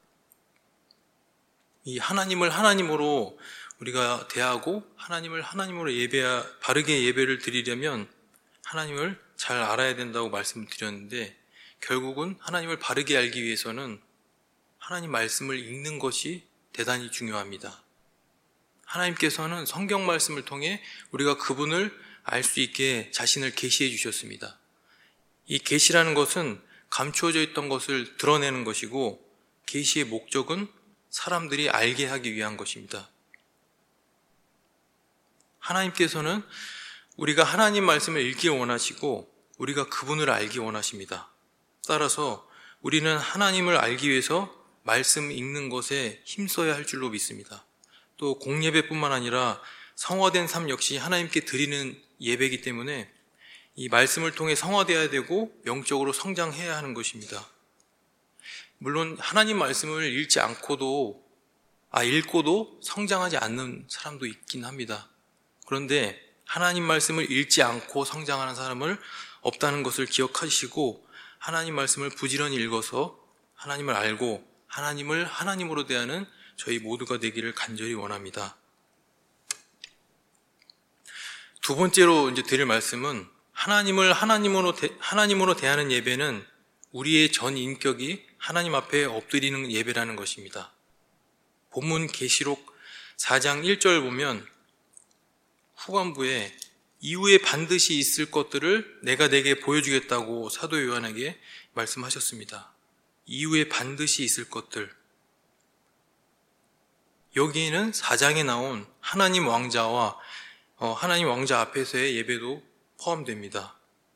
이 하나님을 하나님으로 우리가 대하고 하나님을 하나님으로 예배, 바르게 예배를 드리려면 하나님을 잘 알아야 된다고 말씀을 드렸는데, 결국은 하나님을 바르게 알기 위해서는 하나님 말씀을 읽는 것이 대단히 중요합니다. 하나님께서는 성경 말씀을 통해 우리가 그분을 알 수 있게 자신을 계시해 주셨습니다. 이 계시라는 것은 감추어져 있던 것을 드러내는 것이고, 계시의 목적은 사람들이 알게 하기 위한 것입니다. 하나님께서는 우리가 하나님 말씀을 읽기 원하시고 우리가 그분을 알기 원하십니다. 따라서 우리는 하나님을 알기 위해서 말씀 읽는 것에 힘써야 할 줄로 믿습니다. 또 공예배뿐만 아니라 성화된 삶 역시 하나님께 드리는 예배이기 때문에 이 말씀을 통해 성화되어야 되고 영적으로 성장해야 하는 것입니다. 물론 하나님 말씀을 읽지 않고도, 아 읽고도 성장하지 않는 사람도 있긴 합니다. 그런데 하나님 말씀을 읽지 않고 성장하는 사람을 없다는 것을 기억하시고, 하나님 말씀을 부지런히 읽어서 하나님을 알고 하나님을 하나님으로 대하는 저희 모두가 되기를 간절히 원합니다. 두 번째로 이제 드릴 말씀은, 하나님을 하나님으로, 대, 하나님으로 대하는 예배는 우리의 전 인격이 하나님 앞에 엎드리는 예배라는 것입니다. 본문 계시록 사 장 일 절 보면 후반부에 이후에 반드시 있을 것들을 내가 내게 보여주겠다고 사도 요한에게 말씀하셨습니다. 이후에 반드시 있을 것들. 여기에는 사 장에 나온 하나님 왕자와 어, 하나님 왕자 앞에서의 예배도 포함됩니다.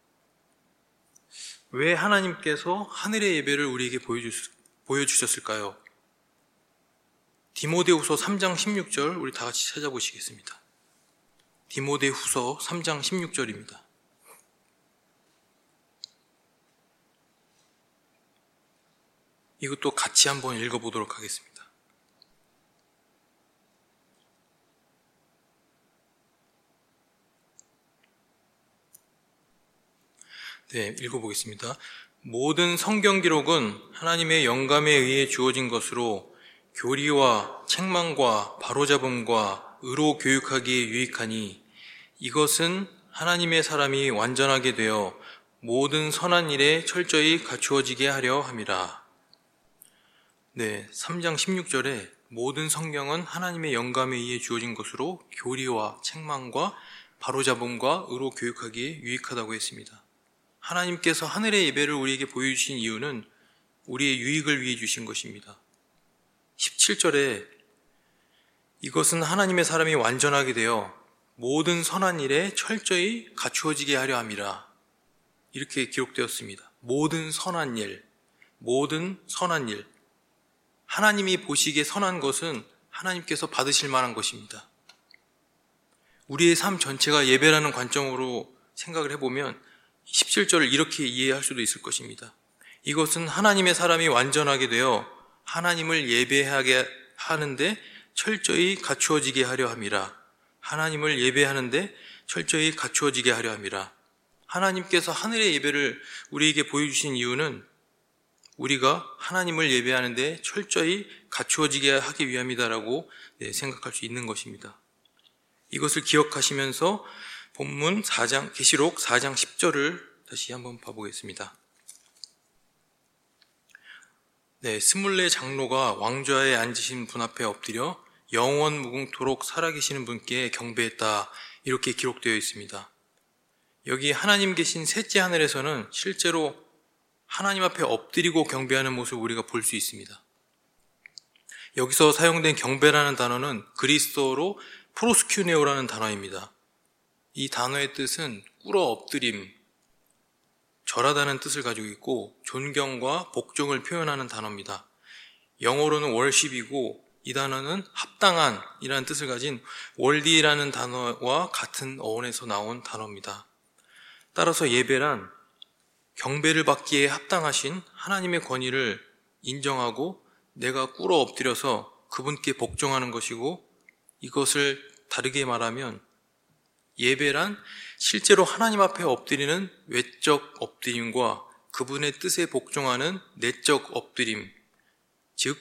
왜 하나님께서 하늘의 예배를 우리에게 보여주, 보여주셨을까요? 디모데후서 삼 장 십육 절 우리 다 같이 찾아보시겠습니다. 디모데후서 삼 장 십육 절입니다. 이것도 같이 한번 읽어보도록 하겠습니다. 네, 읽어보겠습니다. 모든 성경 기록은 하나님의 영감에 의해 주어진 것으로 교리와 책망과 바로잡음과 의로 교육하기에 유익하니 이것은 하나님의 사람이 완전하게 되어 모든 선한 일에 철저히 갖추어지게 하려 함이라. 네, 삼 장 십육 절에 모든 성경은 하나님의 영감에 의해 주어진 것으로 교리와 책망과 바로잡음과 의로 교육하기에 유익하다고 했습니다. 하나님께서 하늘의 예배를 우리에게 보여주신 이유는 우리의 유익을 위해 주신 것입니다. 십칠 절에 이것은 하나님의 사람이 완전하게 되어 모든 선한 일에 철저히 갖추어지게 하려 함이라. 이렇게 기록되었습니다. 모든 선한 일, 모든 선한 일. 하나님이 보시기에 선한 것은 하나님께서 받으실 만한 것입니다. 우리의 삶 전체가 예배라는 관점으로 생각을 해보면 십칠 절을 이렇게 이해할 수도 있을 것입니다. 이것은 하나님의 사람이 완전하게 되어 하나님을 예배하게 하는데 철저히 갖추어지게 하려 함이라. 하나님을 예배하는데 철저히 갖추어지게 하려 함이라. 하나님께서 하늘의 예배를 우리에게 보여주신 이유는 우리가 하나님을 예배하는데 철저히 갖추어지게 하기 위함이다라고 생각할 수 있는 것입니다. 이것을 기억하시면서 본문 사 장, 계시록 사 장 십 절을 다시 한번 봐보겠습니다. 네, 스물네 장로가 왕좌에 앉으신 분 앞에 엎드려 영원 무궁토록 살아계시는 분께 경배했다. 이렇게 기록되어 있습니다. 여기 하나님 계신 셋째 하늘에서는 실제로 하나님 앞에 엎드리고 경배하는 모습을 우리가 볼 수 있습니다. 여기서 사용된 경배라는 단어는 그리스어로 프로스큐네오라는 단어입니다. 이 단어의 뜻은 꿇어 엎드림, 절하다는 뜻을 가지고 있고 존경과 복종을 표현하는 단어입니다. 영어로는 월십이고 이 단어는 합당한 이라는 뜻을 가진 월디라는 단어와 같은 어원에서 나온 단어입니다. 따라서 예배란 경배를 받기에 합당하신 하나님의 권위를 인정하고 내가 꿇어 엎드려서 그분께 복종하는 것이고, 이것을 다르게 말하면 예배란 실제로 하나님 앞에 엎드리는 외적 엎드림과 그분의 뜻에 복종하는 내적 엎드림, 즉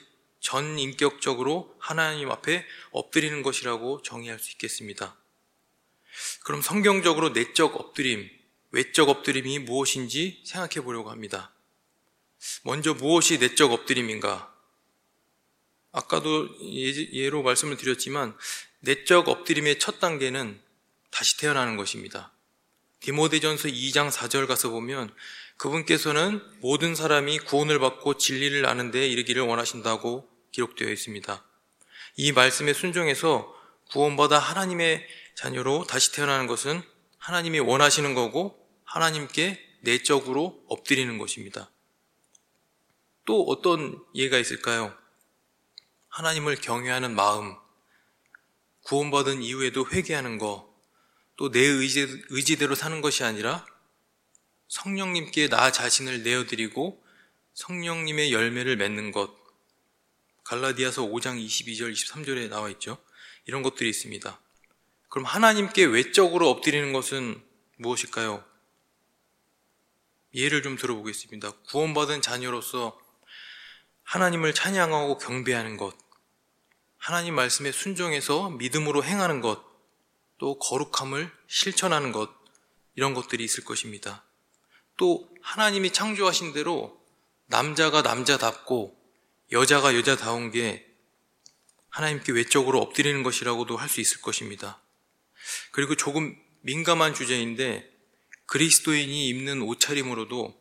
전인격적으로 하나님 앞에 엎드리는 것이라고 정의할 수 있겠습니다. 그럼 성경적으로 내적 엎드림, 외적 엎드림이 무엇인지 생각해 보려고 합니다. 먼저 무엇이 내적 엎드림인가? 아까도 예로 말씀을 드렸지만 내적 엎드림의 첫 단계는 다시 태어나는 것입니다. 디모데전서 이 장 사 절 가서 보면 그분께서는 모든 사람이 구원을 받고 진리를 아는 데 이르기를 원하신다고 기록되어 있습니다. 이 말씀에 순종해서 구원받아 하나님의 자녀로 다시 태어나는 것은 하나님이 원하시는 거고 하나님께 내적으로 엎드리는 것입니다. 또 어떤 예가 있을까요? 하나님을 경외하는 마음, 구원받은 이후에도 회개하는 것, 또 내 의지, 의지대로 사는 것이 아니라 성령님께 나 자신을 내어드리고 성령님의 열매를 맺는 것, 갈라디아서 오 장 이십이 절 이십삼 절에 나와 있죠. 이런 것들이 있습니다. 그럼 하나님께 외적으로 엎드리는 것은 무엇일까요? 예를 좀 들어보겠습니다. 구원받은 자녀로서 하나님을 찬양하고 경배하는 것, 하나님 말씀에 순종해서 믿음으로 행하는 것, 또 거룩함을 실천하는 것, 이런 것들이 있을 것입니다. 또 하나님이 창조하신 대로 남자가 남자답고 여자가 여자다운 게 하나님께 외적으로 엎드리는 것이라고도 할 수 있을 것입니다. 그리고 조금 민감한 주제인데 그리스도인이 입는 옷차림으로도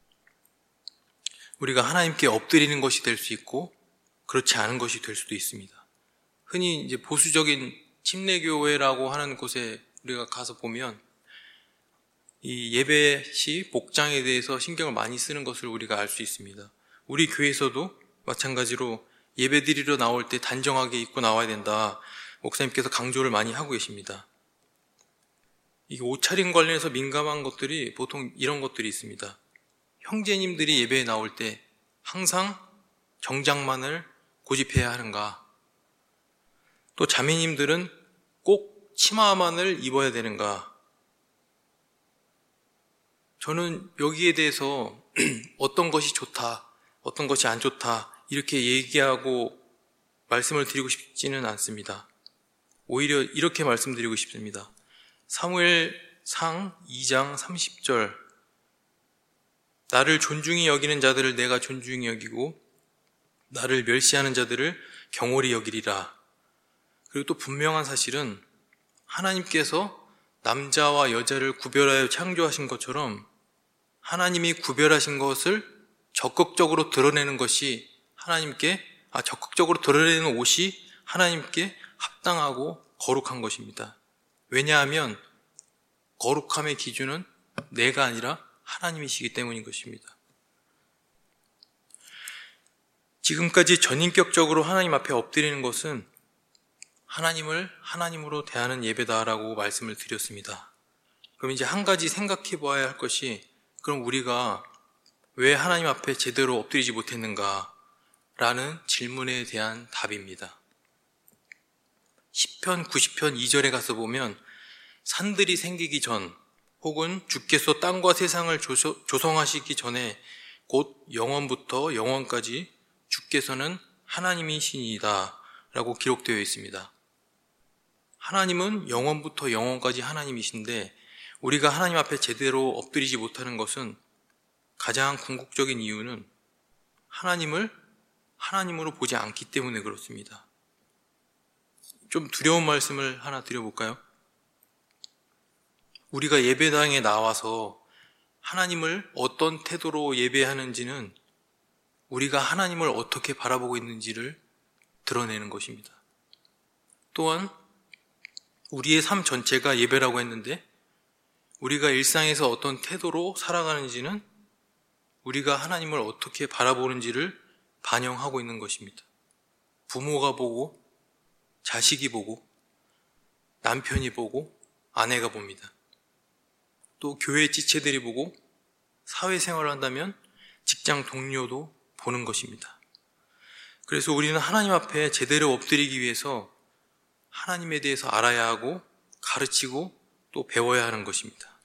우리가 하나님께 엎드리는 것이 될 수 있고 그렇지 않은 것이 될 수도 있습니다. 흔히 이제 보수적인 침례교회라고 하는 곳에 우리가 가서 보면 이 예배 시 복장에 대해서 신경을 많이 쓰는 것을 우리가 알 수 있습니다. 우리 교회에서도 마찬가지로 예배 드리러 나올 때 단정하게 입고 나와야 된다. 목사님께서 강조를 많이 하고 계십니다. 이 옷차림 관련해서 민감한 것들이 보통 이런 것들이 있습니다. 형제님들이 예배에 나올 때 항상 정장만을 고집해야 하는가? 또 자매님들은 꼭 치마만을 입어야 되는가? 저는 여기에 대해서 어떤 것이 좋다, 어떤 것이 안 좋다 이렇게 얘기하고 말씀을 드리고 싶지는 않습니다. 오히려 이렇게 말씀드리고 싶습니다. 사무엘상 이 장 삼십 절, 나를 존중히 여기는 자들을 내가 존중히 여기고 나를 멸시하는 자들을 경홀히 여기리라. 그리고 또 분명한 사실은 하나님께서 남자와 여자를 구별하여 창조하신 것처럼 하나님이 구별하신 것을 적극적으로 드러내는 것이 하나님께, 아, 적극적으로 드러내는 옷이 하나님께 합당하고 거룩한 것입니다. 왜냐하면 거룩함의 기준은 내가 아니라 하나님이시기 때문인 것입니다. 지금까지 전인격적으로 하나님 앞에 엎드리는 것은 하나님을 하나님으로 대하는 예배다라고 말씀을 드렸습니다. 그럼 이제 한 가지 생각해 보아야 할 것이, 그럼 우리가 왜 하나님 앞에 제대로 엎드리지 못했는가? 라는 질문에 대한 답입니다. 시편 구십 편 이 절에 가서 보면 산들이 생기기 전 혹은 주께서 땅과 세상을 조성하시기 전에 곧 영원부터 영원까지 주께서는 하나님이시니이다 라고 기록되어 있습니다. 하나님은 영원부터 영원까지 하나님이신데 우리가 하나님 앞에 제대로 엎드리지 못하는 것은 가장 궁극적인 이유는 하나님을 하나님으로 보지 않기 때문에 그렇습니다. 좀 두려운 말씀을 하나 드려볼까요? 우리가 예배당에 나와서 하나님을 어떤 태도로 예배하는지는 우리가 하나님을 어떻게 바라보고 있는지를 드러내는 것입니다. 또한 우리의 삶 전체가 예배라고 했는데 우리가 일상에서 어떤 태도로 살아가는지는 우리가 하나님을 어떻게 바라보는지를 반영하고 있는 것입니다. 부모가 보고, 자식이 보고, 남편이 보고, 아내가 봅니다. 또 교회 지체들이 보고, 사회생활을 한다면 직장 동료도 보는 것입니다. 그래서 우리는 하나님 앞에 제대로 엎드리기 위해서 하나님에 대해서 알아야 하고 가르치고 또 배워야 하는 것입니다.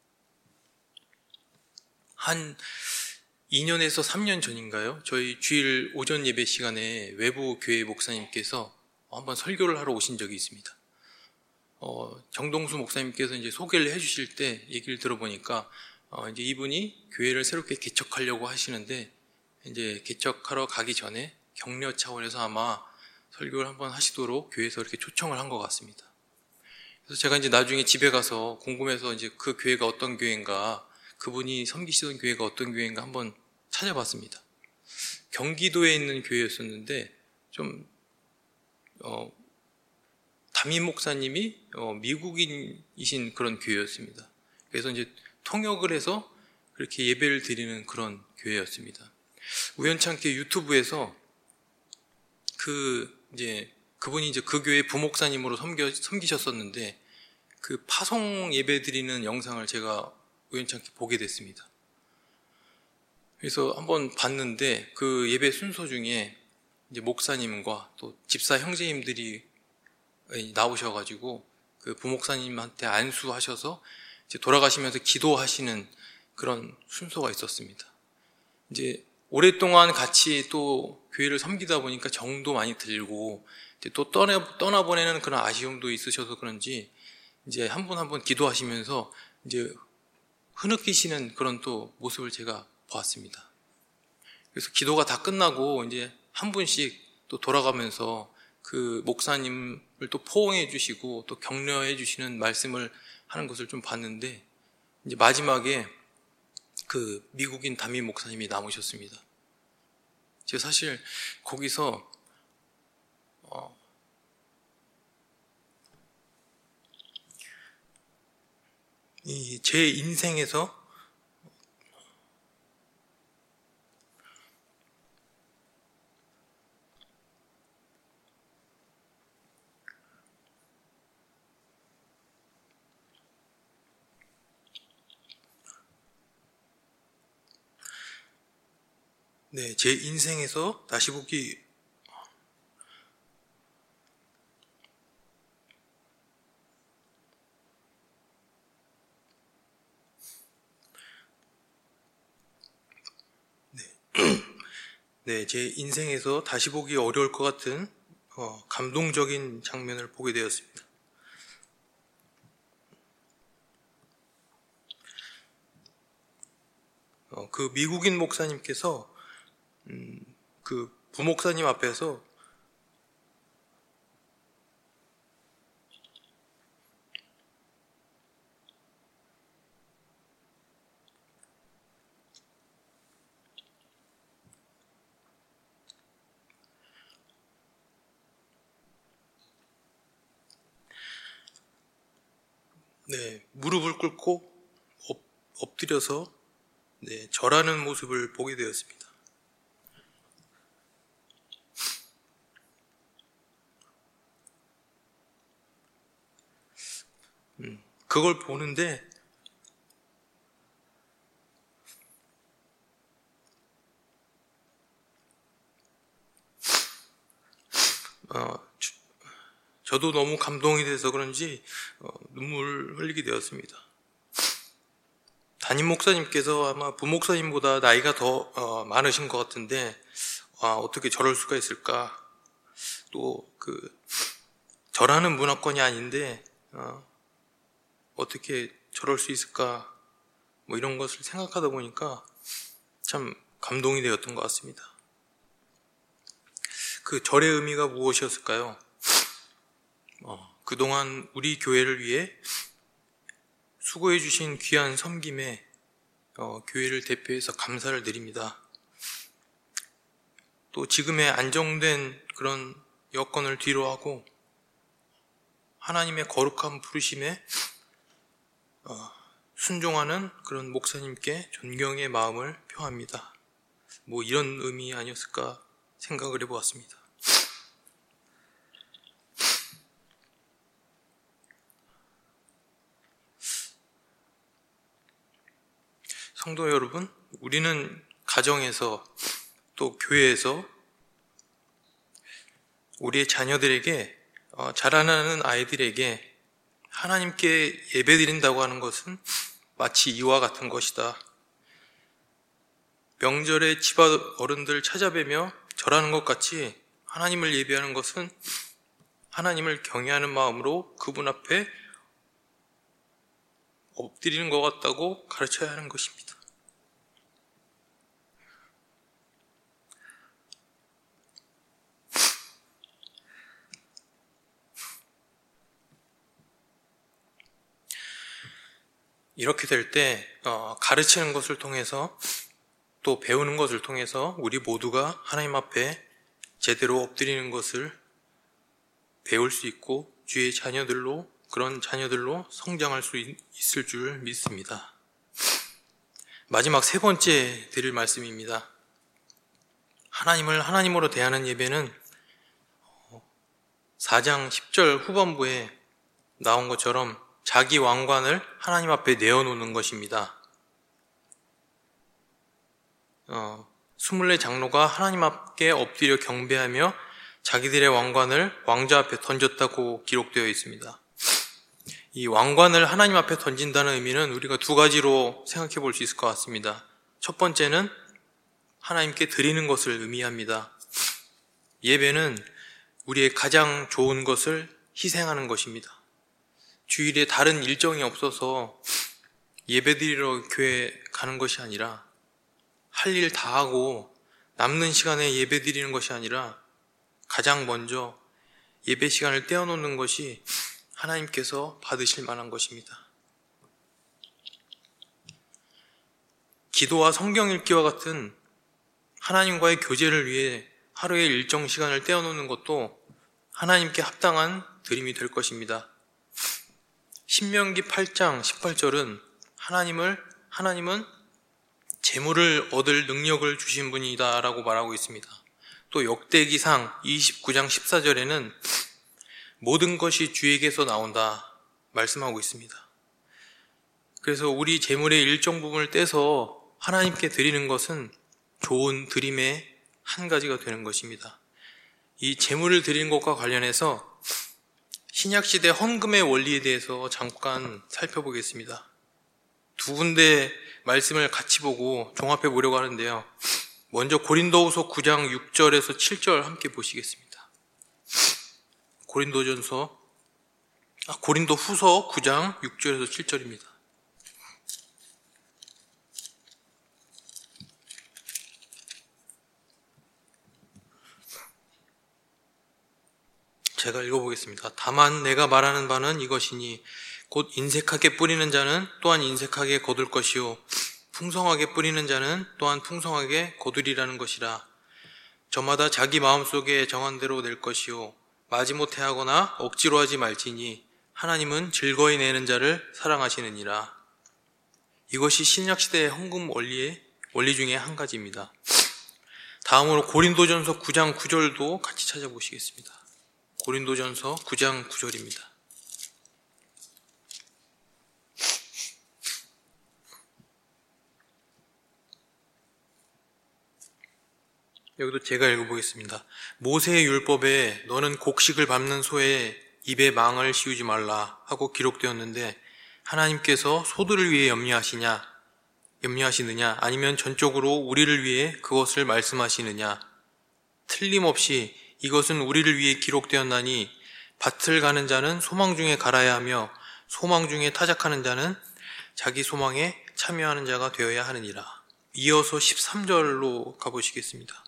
한 이 년에서 삼 년 전인가요? 저희 주일 오전 예배 시간에 외부 교회 목사님께서 한번 설교를 하러 오신 적이 있습니다. 어, 정동수 목사님께서 이제 소개를 해주실 때 얘기를 들어보니까 어, 이제 이분이 교회를 새롭게 개척하려고 하시는데 이제 개척하러 가기 전에 격려 차원에서 아마 설교를 한번 하시도록 교회에서 이렇게 초청을 한 것 같습니다. 그래서 제가 이제 나중에 집에 가서 궁금해서 이제 그 교회가 어떤 교회인가, 그분이 섬기시던 교회가 어떤 교회인가 한번 찾아봤습니다. 경기도에 있는 교회였었는데 좀 어, 담임 목사님이 어, 미국인이신 그런 교회였습니다. 그래서 이제 통역을 해서 그렇게 예배를 드리는 그런 교회였습니다. 우연찮게 유튜브에서 그 이제 그분이 이제 그 교회 부목사님으로 섬겨, 섬기셨었는데 그 파송 예배 드리는 영상을 제가 우연찮게 보게 됐습니다. 그래서 한번 봤는데 그 예배 순서 중에 이제 목사님과 또 집사 형제님들이 나오셔가지고 그 부목사님한테 안수하셔서 이제 돌아가시면서 기도하시는 그런 순서가 있었습니다. 이제 오랫동안 같이 또 교회를 섬기다 보니까 정도 많이 들고 이제 또 떠나, 떠나보내는 그런 아쉬움도 있으셔서 그런지 이제 한 분 한 분 기도하시면서 이제 흐느끼시는 그런 또 모습을 제가 보았습니다. 그래서 기도가 다 끝나고 이제 한 분씩 또 돌아가면서 그 목사님을 또 포옹해 주시고 또 격려해 주시는 말씀을 하는 것을 좀 봤는데 이제 마지막에 그 미국인 담임 목사님이 남으셨습니다. 제가 사실 거기서 어, 이 제 인생에서 네, 제 인생에서 다시 보기 네, 제 인생에서 다시 보기 어려울 것 같은 어, 감동적인 장면을 보게 되었습니다. 어, 그 미국인 목사님께서 음, 그 부목사님 앞에서 네, 무릎을 꿇고 엎, 엎드려서 네, 절하는 모습을 보게 되었습니다. 음, 그걸 보는데 어, 주, 저도 너무 감동이 돼서 그런지 어, 눈물 흘리게 되었습니다. 담임 목사님께서 아마 부목사님보다 나이가 더 어, 많으신 것 같은데 아, 어떻게 저럴 수가 있을까? 또 그 절하는 문화권이 아닌데 어, 어떻게 저럴 수 있을까? 뭐 이런 것을 생각하다 보니까 참 감동이 되었던 것 같습니다. 그 절의 의미가 무엇이었을까요? 어, 그동안 우리 교회를 위해 수고해 주신 귀한 섬김에 어, 교회를 대표해서 감사를 드립니다. 또 지금의 안정된 그런 여건을 뒤로하고 하나님의 거룩한 부르심에 어, 순종하는 그런 목사님께 존경의 마음을 표합니다. 뭐 이런 의미 아니었을까 생각을 해보았습니다. 성도 여러분, 우리는 가정에서 또 교회에서 우리의 자녀들에게 어, 자라나는 아이들에게 하나님께 예배드린다고 하는 것은 마치 이와 같은 것이다. 명절에 집 어른들 찾아뵈며 절하는 것 같이 하나님을 예배하는 것은 하나님을 경외하는 마음으로 그분 앞에 엎드리는 것 같다고 가르쳐야 하는 것입니다. 이렇게 될 때 어, 가르치는 것을 통해서 또 배우는 것을 통해서 우리 모두가 하나님 앞에 제대로 엎드리는 것을 배울 수 있고 주의 자녀들로 그런 자녀들로 성장할 수 있, 있을 줄 믿습니다. 마지막 세 번째 드릴 말씀입니다. 하나님을 하나님으로 대하는 예배는 사 장 십 절 후반부에 나온 것처럼 자기 왕관을 하나님 앞에 내어놓는 것입니다. 어, 스물네 장로가 하나님 앞에 엎드려 경배하며 자기들의 왕관을 왕자 앞에 던졌다고 기록되어 있습니다. 이 왕관을 하나님 앞에 던진다는 의미는 우리가 두 가지로 생각해 볼 수 있을 것 같습니다. 첫 번째는 하나님께 드리는 것을 의미합니다. 예배는 우리의 가장 좋은 것을 희생하는 것입니다. 주일에 다른 일정이 없어서 예배드리러 교회 가는 것이 아니라 할 일 다 하고 남는 시간에 예배드리는 것이 아니라 가장 먼저 예배 시간을 떼어놓는 것이 하나님께서 받으실 만한 것입니다. 기도와 성경 읽기와 같은 하나님과의 교제를 위해 하루의 일정 시간을 떼어놓는 것도 하나님께 합당한 드림이 될 것입니다. 신명기 팔 장 십팔 절은 하나님을, 하나님은 재물을 얻을 능력을 주신 분이다 라고 말하고 있습니다. 또 역대기상 이십구 장 십사 절에는 모든 것이 주에게서 나온다 말씀하고 있습니다. 그래서 우리 재물의 일정 부분을 떼서 하나님께 드리는 것은 좋은 드림의 한 가지가 되는 것입니다. 이 제물을 드리는 것과 관련해서 신약시대 헌금의 원리에 대해서 잠깐 살펴보겠습니다. 두 군데 말씀을 같이 보고 종합해 보려고 하는데요. 먼저 고린도후서 구 장 육 절에서 칠 절 함께 보시겠습니다. 고린도전서 아, 고린도후서 구 장 육 절에서 칠 절입니다. 제가 읽어보겠습니다. 다만 내가 말하는 바는 이것이니 곧 인색하게 뿌리는 자는 또한 인색하게 거둘 것이요 풍성하게 뿌리는 자는 또한 풍성하게 거두리라는 것이라. 저마다 자기 마음속에 정한 대로 낼 것이요 마지못해 하거나 억지로 하지 말지니 하나님은 즐거이 내는 자를 사랑하시느니라. 이것이 신약시대의 헌금 원리의 원리 중에 한 가지입니다. 다음으로 고린도전서 구 장 구 절도 같이 찾아보시겠습니다. 고린도전서 구 장 구 절입니다. 여기도 제가 읽어보겠습니다. 모세의 율법에 너는 곡식을 밟는 소의 입에 망을 씌우지 말라 하고 기록되었는데 하나님께서 소들을 위해 염려하시냐 염려하시느냐 아니면 전적으로 우리를 위해 그것을 말씀하시느냐. 틀림없이 이것은 우리를 위해 기록되었나니 밭을 가는 자는 소망 중에 갈아야 하며 소망 중에 타작하는 자는 자기 소망에 참여하는 자가 되어야 하느니라. 이어서 십삼 절로 가보시겠습니다.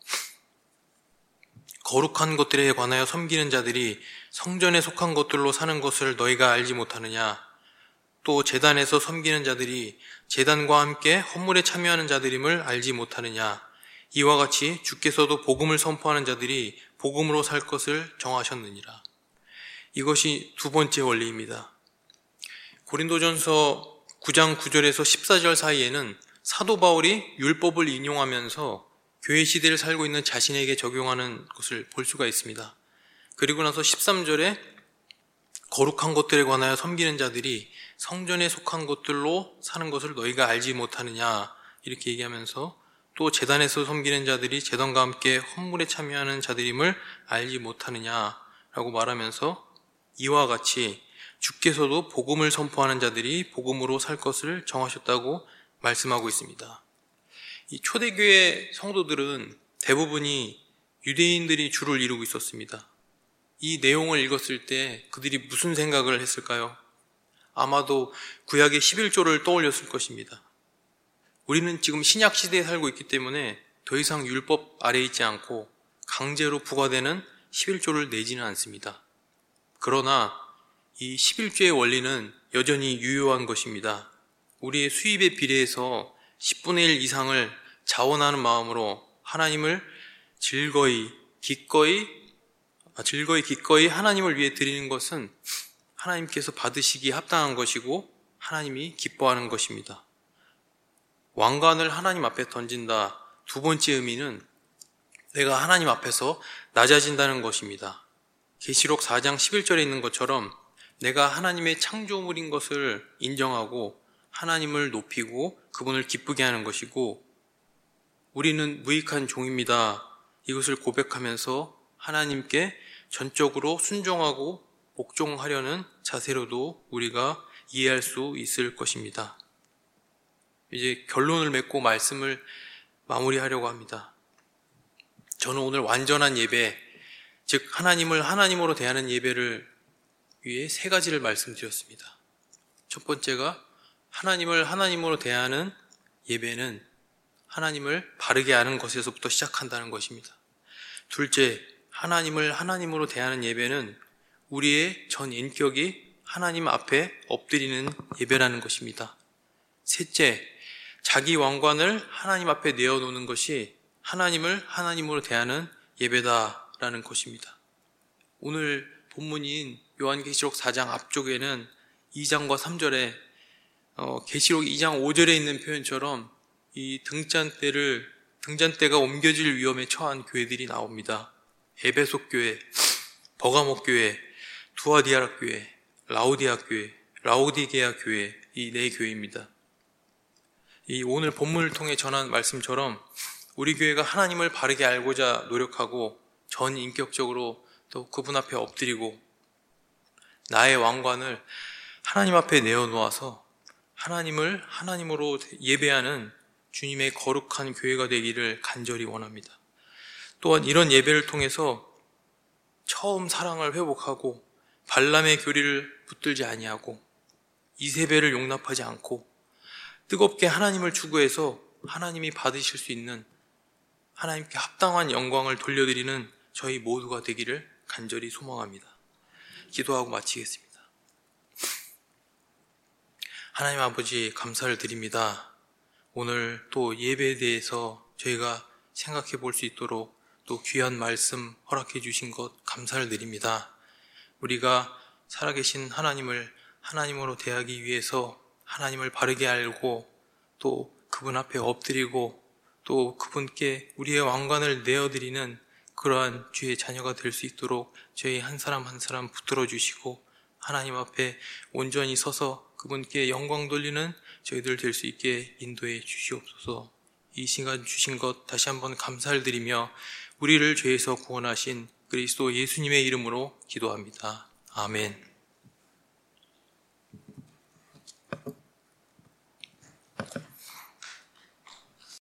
거룩한 것들에 관하여 섬기는 자들이 성전에 속한 것들로 사는 것을 너희가 알지 못하느냐. 또 제단에서 섬기는 자들이 제단과 함께 헌물에 참여하는 자들임을 알지 못하느냐. 이와 같이 주께서도 복음을 선포하는 자들이 복음으로 살 것을 정하셨느니라. 이것이 두 번째 원리입니다. 고린도전서 구 장 구 절에서 십사 절 사이에는 사도 바울이 율법을 인용하면서 교회 시대를 살고 있는 자신에게 적용하는 것을 볼 수가 있습니다. 그리고 나서 십삼 절에 거룩한 것들에 관하여 섬기는 자들이 성전에 속한 것들로 사는 것을 너희가 알지 못하느냐 이렇게 얘기하면서 또 제단에서 섬기는 자들이 제단과 함께 헌물에 참여하는 자들임을 알지 못하느냐라고 말하면서 이와 같이 주께서도 복음을 선포하는 자들이 복음으로 살 것을 정하셨다고 말씀하고 있습니다. 이 초대교회 성도들은 대부분이 유대인들이 주를 이루고 있었습니다. 이 내용을 읽었을 때 그들이 무슨 생각을 했을까요? 아마도 구약의 십일 조를 떠올렸을 것입니다. 우리는 지금 신약 시대에 살고 있기 때문에 더 이상 율법 아래에 있지 않고 강제로 부과되는 십일 조를 내지는 않습니다. 그러나 이 십일 조의 원리는 여전히 유효한 것입니다. 우리의 수입에 비례해서 십분의 일 이상을 자원하는 마음으로 하나님을 즐거이 기꺼이 아, 즐거이 기꺼이 하나님을 위해 드리는 것은 하나님께서 받으시기에 합당한 것이고 하나님이 기뻐하는 것입니다. 왕관을 하나님 앞에 던진다. 두 번째 의미는 내가 하나님 앞에서 낮아진다는 것입니다. 계시록 사 장 십일 절에 있는 것처럼 내가 하나님의 창조물인 것을 인정하고 하나님을 높이고 그분을 기쁘게 하는 것이고 우리는 무익한 종입니다. 이것을 고백하면서 하나님께 전적으로 순종하고 복종하려는 자세로도 우리가 이해할 수 있을 것입니다. 이제 결론을 맺고 말씀을 마무리하려고 합니다. 저는 오늘 완전한 예배, 즉 하나님을 하나님으로 대하는 예배를 위해 세 가지를 말씀드렸습니다. 첫 번째가 하나님을 하나님으로 대하는 예배는 하나님을 바르게 아는 것에서부터 시작한다는 것입니다. 둘째, 하나님을 하나님으로 대하는 예배는 우리의 전 인격이 하나님 앞에 엎드리는 예배라는 것입니다. 셋째, 자기 왕관을 하나님 앞에 내어놓는 것이 하나님을 하나님으로 대하는 예배다라는 것입니다. 오늘 본문인 요한계시록 사 장 앞쪽에는 이 장과 삼 절에 어, 계시록 이 장 오 절에 있는 표현처럼 이 등잔대를 등잔대가 옮겨질 위험에 처한 교회들이 나옵니다. 에베소 교회, 버가모 교회, 두아디아라 교회, 라오디아 교회, 라오디게아 교회, 이 네 교회입니다. 이 오늘 본문을 통해 전한 말씀처럼 우리 교회가 하나님을 바르게 알고자 노력하고 전 인격적으로 또 그분 앞에 엎드리고 나의 왕관을 하나님 앞에 내어놓아서 하나님을 하나님으로 예배하는 주님의 거룩한 교회가 되기를 간절히 원합니다. 또한 이런 예배를 통해서 처음 사랑을 회복하고 발람의 교리를 붙들지 아니하고 이세벨을 용납하지 않고 뜨겁게 하나님을 추구해서 하나님이 받으실 수 있는 하나님께 합당한 영광을 돌려드리는 저희 모두가 되기를 간절히 소망합니다. 기도하고 마치겠습니다. 하나님 아버지, 감사를 드립니다. 오늘 또 예배에 대해서 저희가 생각해 볼 수 있도록 또 귀한 말씀 허락해 주신 것 감사를 드립니다. 우리가 살아계신 하나님을 하나님으로 대하기 위해서 하나님을 바르게 알고 또 그분 앞에 엎드리고 또 그분께 우리의 왕관을 내어드리는 그러한 주의 자녀가 될 수 있도록 저희 한 사람 한 사람 붙들어 주시고 하나님 앞에 온전히 서서 그분께 영광 돌리는 저희들 될 수 있게 인도해 주시옵소서. 이 시간 주신 것 다시 한번 감사를 드리며 우리를 죄에서 구원하신 그리스도 예수님의 이름으로 기도합니다. 아멘.